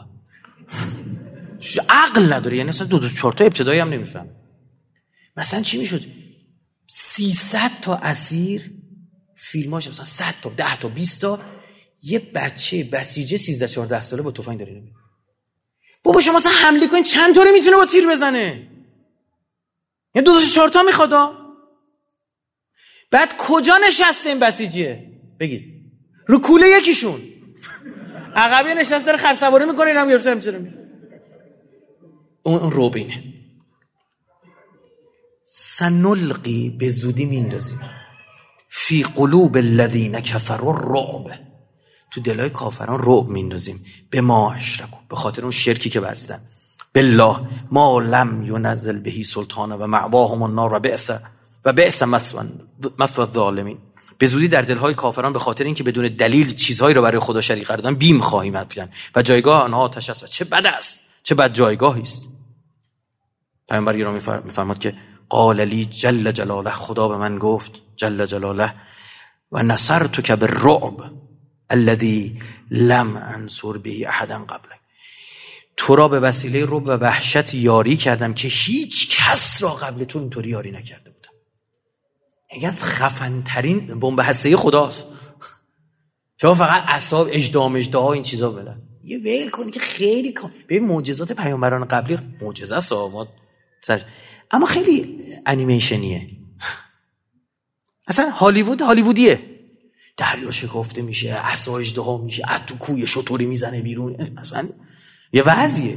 عقل نداره، یعنی اصلا دو دو چهار تا ابتدایی هم نمیفهم. مثلا چی میشد سیصد تا اسیر فیلماش مثلا صد تا ده تا بیست تا یه بچه بسیجه سیزده چهارده ساله با تفنگ داره نمیره. بابا شما مثلا حمله کنین چند تا رو میتونه با تیر بزنه؟ یه دو تا چهار تا میخواد. بعد کجا نشسته این بسیجیه؟ بگید. رو کوله یکیشون. عقبی نشسته داره خرسواری میکنه، اینم گرفته میشه میره. اون اون روبینه. سنلقی به زودی میندازیم فی قلوب الذین کفروا الرعب، تو دلای کافران رعب میندازیم. به ما اشرکوا، به خاطر اون شرکی که ورزیدن. بالله ما لم ینزل بهی سلطان و معواهم النار و بئس و بئس مثوى الظالمین. به زودی در دلهای کافران به خاطر اینکه بدون دلیل چیزهایی را برای خدا شریک قرار دادن بیم خواهیم افکن و جایگاه آنها آتش است و چه بد است، چه بد جایگاهی است. پیامبر گرامی میفرماد که قال لی جل جلاله، خدا به من گفت جل جلاله، و نصرتک بالرعب الذی لم انصر به احدا قبلک، تو را به وسیله رعب و وحشت یاری کردم که هیچ کس را قبل تو اینطوری یاری نکرده بودم. یکی از خفن ترین بمب هسته‌ای خداست. شما فقط اعصاب اجدام اجدها این چیزا بلند یه ویل کنی که خیلی کن. ببین معجزات پیامبران قبلی معجزه است ما سر... اما خیلی انیمیشنیه. اصلا هالیوود هالیوودیه. دریا شکافته میشه، عصا اژدها میشه، از تو کوی شطوری میزنه بیرون، اصلا یه وضعیه.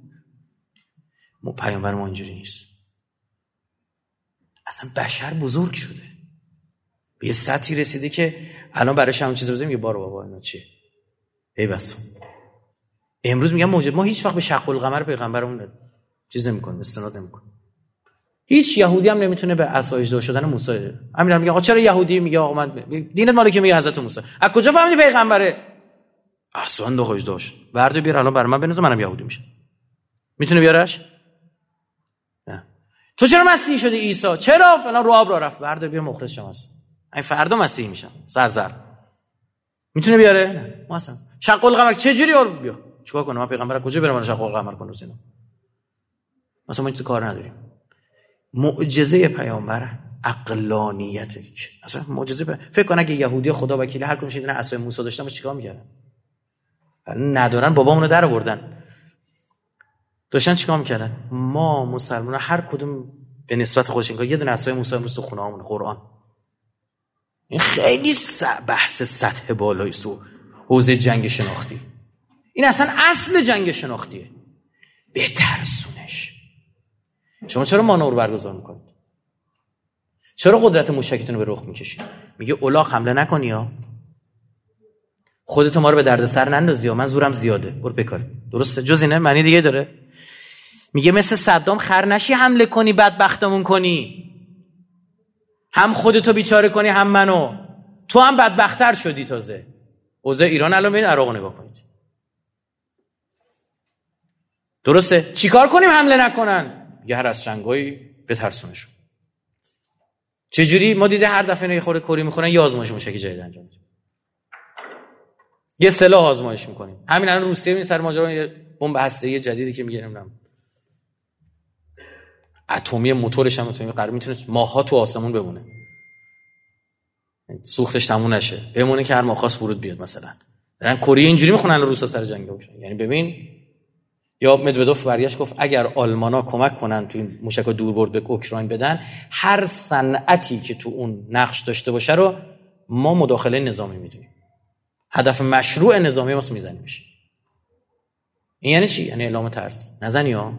ما پیامبر ما اینجوری نیست. اصلا بشر بزرگ شده، به یه سطحی رسیده که الان براش همون چیز رو بزنیم یه بار بابا اینا چیه؟ ای بس امروز میگم موجب ما هیچ وقت به شق القمر پیغمبرمون چیز نمی‌کنیم، استناد نمی‌کنیم. هیچ یهودی هم نمیتونه به عصا اژدها شدن موسی. همین میگه آقا چرا یهودی میگه آقا من دینت مال که میگه حضرت موسی، از کجا فهمیدی پیغمبره؟ عصا انداخت اژدها شد. ورده بیار الان برای من بنوز، منم یهودی میشم. میتونه بیارش؟ نه. تو چرا مسیحی شدی عیسی؟ چرا فلان رو آب را رفت. ورده بیار مخلص شماست. این فردا مسیحی میشم. زرزر. میتونه بیاره؟ نه. ما اصلا شق القمر چه جوری بیا؟ چیکار کنم؟ من پیغمبر کجا برم من شق القمر کنم سینا؟ مثلا ما این کار نداریم. معجزه پیامبر عقلانیته. اصلا معجزه ب... فکر کن اگه یهودی خدا وکیل هر کدومش یه دونه عصای موسی داشتن باشه چیکار می‌کردن؟ ندارن بابامونو در آوردن. داشتن چیکار می‌کردن؟ ما مسلمان‌ها هر کدوم به نسبت خودش انگار یه دونه عصای موسی امروز تو خونه‌هامون قرآن. این خیلی بحث سطح بالایی سو حوزه جنگ شناختی. این اصلا اصل جنگ شناختیه. بترسونش. شما چرا مانور رو برگزار میکنید؟ چرا قدرت موشکتون رو به رخ میکشید؟ میگه الاغ حمله نکنی ها، خودت ما رو به دردسر نندازی ها، من زورم زیاده، برو بکار. درسته؟ جز اینه معنی دیگه داره؟ میگه مثل صدام خر نشی حمله کنی بدبختمون کنی، هم خودتو بیچاره کنی هم منو، تو هم بدبختر شدی. تازه اوضاع ایران الان ببین، عراق نگاه کنید. درسته؟ چیکار کنیم حمله نکنن؟ یه هر از شنگایی بترسونشون. چجوری؟ ما دیده هر دفعه یه خورده کری میخورن یه آزمایش موشکی جدید انجام میدیم، یه سلاح آزمایش میکنیم. همین الان روسیه می سر ماجرا یه بمب هسته‌ای جدیدی که میگه نمیدونم اتمی، موتورش هم اتمی، قرار میتونه ماها تو آسمون بمونه، سوختش تموم نشه، بمونه که هر ما خواست ورود بیاد. مثلا دارن کره اینجوری میخونن روسا سر جنگ اوکراین. یعنی ببین، یا مدودوف برگشت گفت اگر آلمانا کمک کنن تو این موشک‌ها دوربرد به اوکراین بدن، هر صنعتی که تو اون نقش داشته باشه رو ما مداخله نظامی میدونیم، هدف مشروع نظامی ماست میزنیمش. این یعنی چی؟ یعنی اعلام ترس. نزنی ها.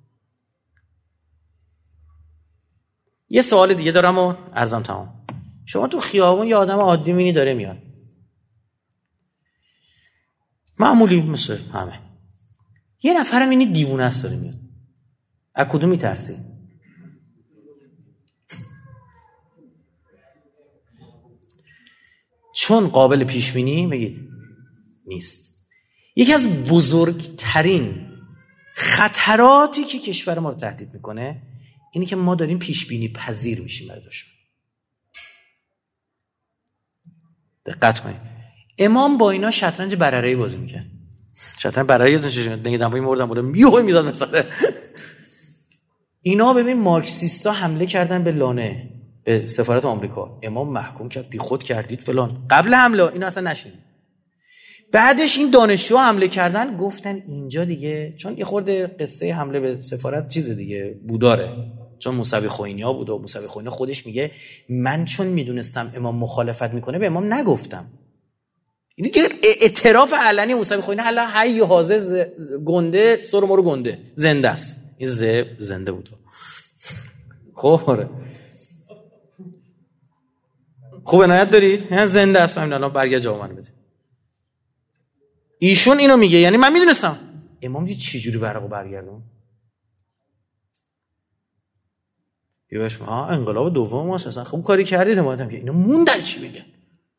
یه سوال دیگه دارم و عرضم تمام. شما تو خیابون یه آدم عادی می‌بینی داره میاد، معمولی مثل همه، یه نفرم اینی دیوونه است داره میاد، از کدوم میترسی؟ چون قابل پیش بینی بگید نیست. یکی از بزرگترین خطراتی که کشور ما رو تهدید میکنه اینی که ما داریم پیش بینی پذیر میشیم برای دشمن. دقت کنید، امام با اینا شطرنج برره‌ای بازی میکرد. شطرنج برره‌ای یادتون چه دنگ دنبایی مردن بود یهو میزد مثلا. اینا ببین مارکسیستا حمله کردن به لانه، به سفارت آمریکا، امام محکوم کرد بیخود کردید فلان. قبل حمله اینا اصلا نشنید. بعدش این دانشجو حمله کردن، گفتن اینجا دیگه، چون یه خورده قصه حمله به سفارت چیز دیگه بوداره، چون موسوی خوئینی‌ها بود و موسوی خوئینی خودش میگه من چون میدونستم امام مخالفت میکنه به امام نگفتم. این دیگه اعتراف علنی موسوی خوئینی، الله حی حاضر ز... گنده سر ما رو گنده زنده است. این ز زنده بود. خب آره خوب عنایت دارید؟ یعنی زنده است. همین الان برگرد جواب منو بده. ایشون اینو میگه، یعنی من میدونستم. امام دید چه جوری ورقو برگردون؟ یهوش ها انقلاب دوم واسه اصلا خوب کاری کردید. اومدم که اینا موندن چی بگن.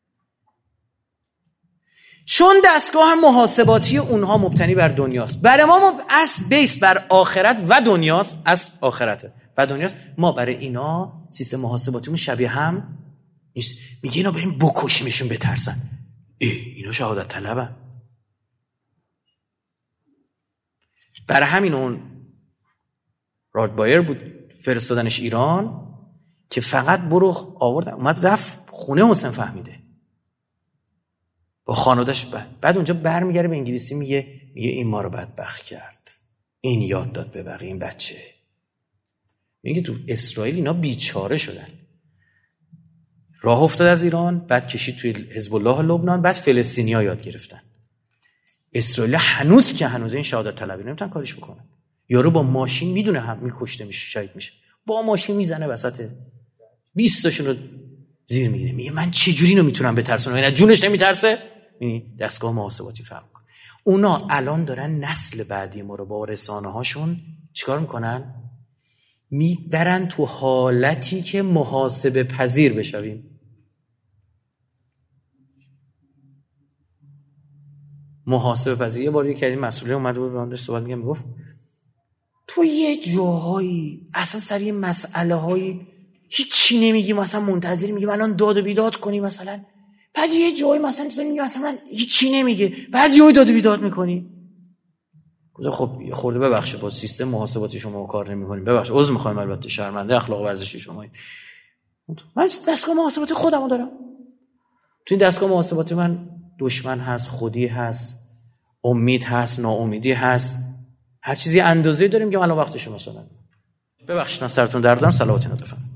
چون دستگاه محاسباتی اونها مبتنی بر دنیاست، برای ما اصل بیس بر آخرت و دنیاست، اصل آخرته و دنیاست. ما برای اینا سیستم محاسباتیمون شبیه هم نیست. میگه اینا بریم بکشیمشون بترسن. ای اینا شهادت طلبن. برای همین اون رادبایر بود فرستادنش ایران که فقط برو آوردن، اومد رفت خونه حسین فهمیده با خانواده‌اش. بعد اونجا برمیگره به انگلیسی میگه میگه این ما رو بدبخت کرد، این یاد داد به بقیه این بچه. میگه تو اسرائیل اینا بیچاره شدن، راه افتاد از ایران، بعد کشید توی حزب الله لبنان، بعد فلسطینی‌ها یاد گرفتن. اسرائیل هنوز که هنوز این شهادت طلبی نمیتونن کارش بکنن. یارو با ماشین میدونه هم میکشته میشه، شهید میشه، با ماشین میزنه وسط بیست تاشون رو زیر میگیره. میگه من چه جوری اینو میتونم بترسونم؟ اینا جونش نمیترسه. یعنی دستگاه محاسباتی فهم کن. اونا الان دارن نسل بعدی ما رو با رسانه هاشون چیکار میکنن؟ میبرن تو حالتی که محاسبه پذیر بشویم. محاسبه پذیر. یه بار یک کردیم مسئولی اومده بود به من داشت صحبت میگم، میگفت تو یه جاهایی اصلا سر یه مسئله هایی هیچی نمیگی، مثلا منتظری میگی الان داد و بیداد کنی مثلا، بعد یه جایی مثلا میگی مثلا من هیچی نمیگه، بعد یه داد و بیداد میکنی. گفتم خب خورده ببخشید با سیستم محاسباتی شما کار نمیکنیم، ببخشید عذر میخوایم، البته شرمنده اخلاق ورزشی شما. من دستگاه محاسباتی خودمو دارم. تو این دستگاه محاسباتی من دشمن هست، خودی هست، امید هست، ناامیدی هست، هر چیزی اندازه‌ای داریم که الان وقتشه. مثلا ببخشید من سرتون دردم، صلواتتون رو بفرمایید.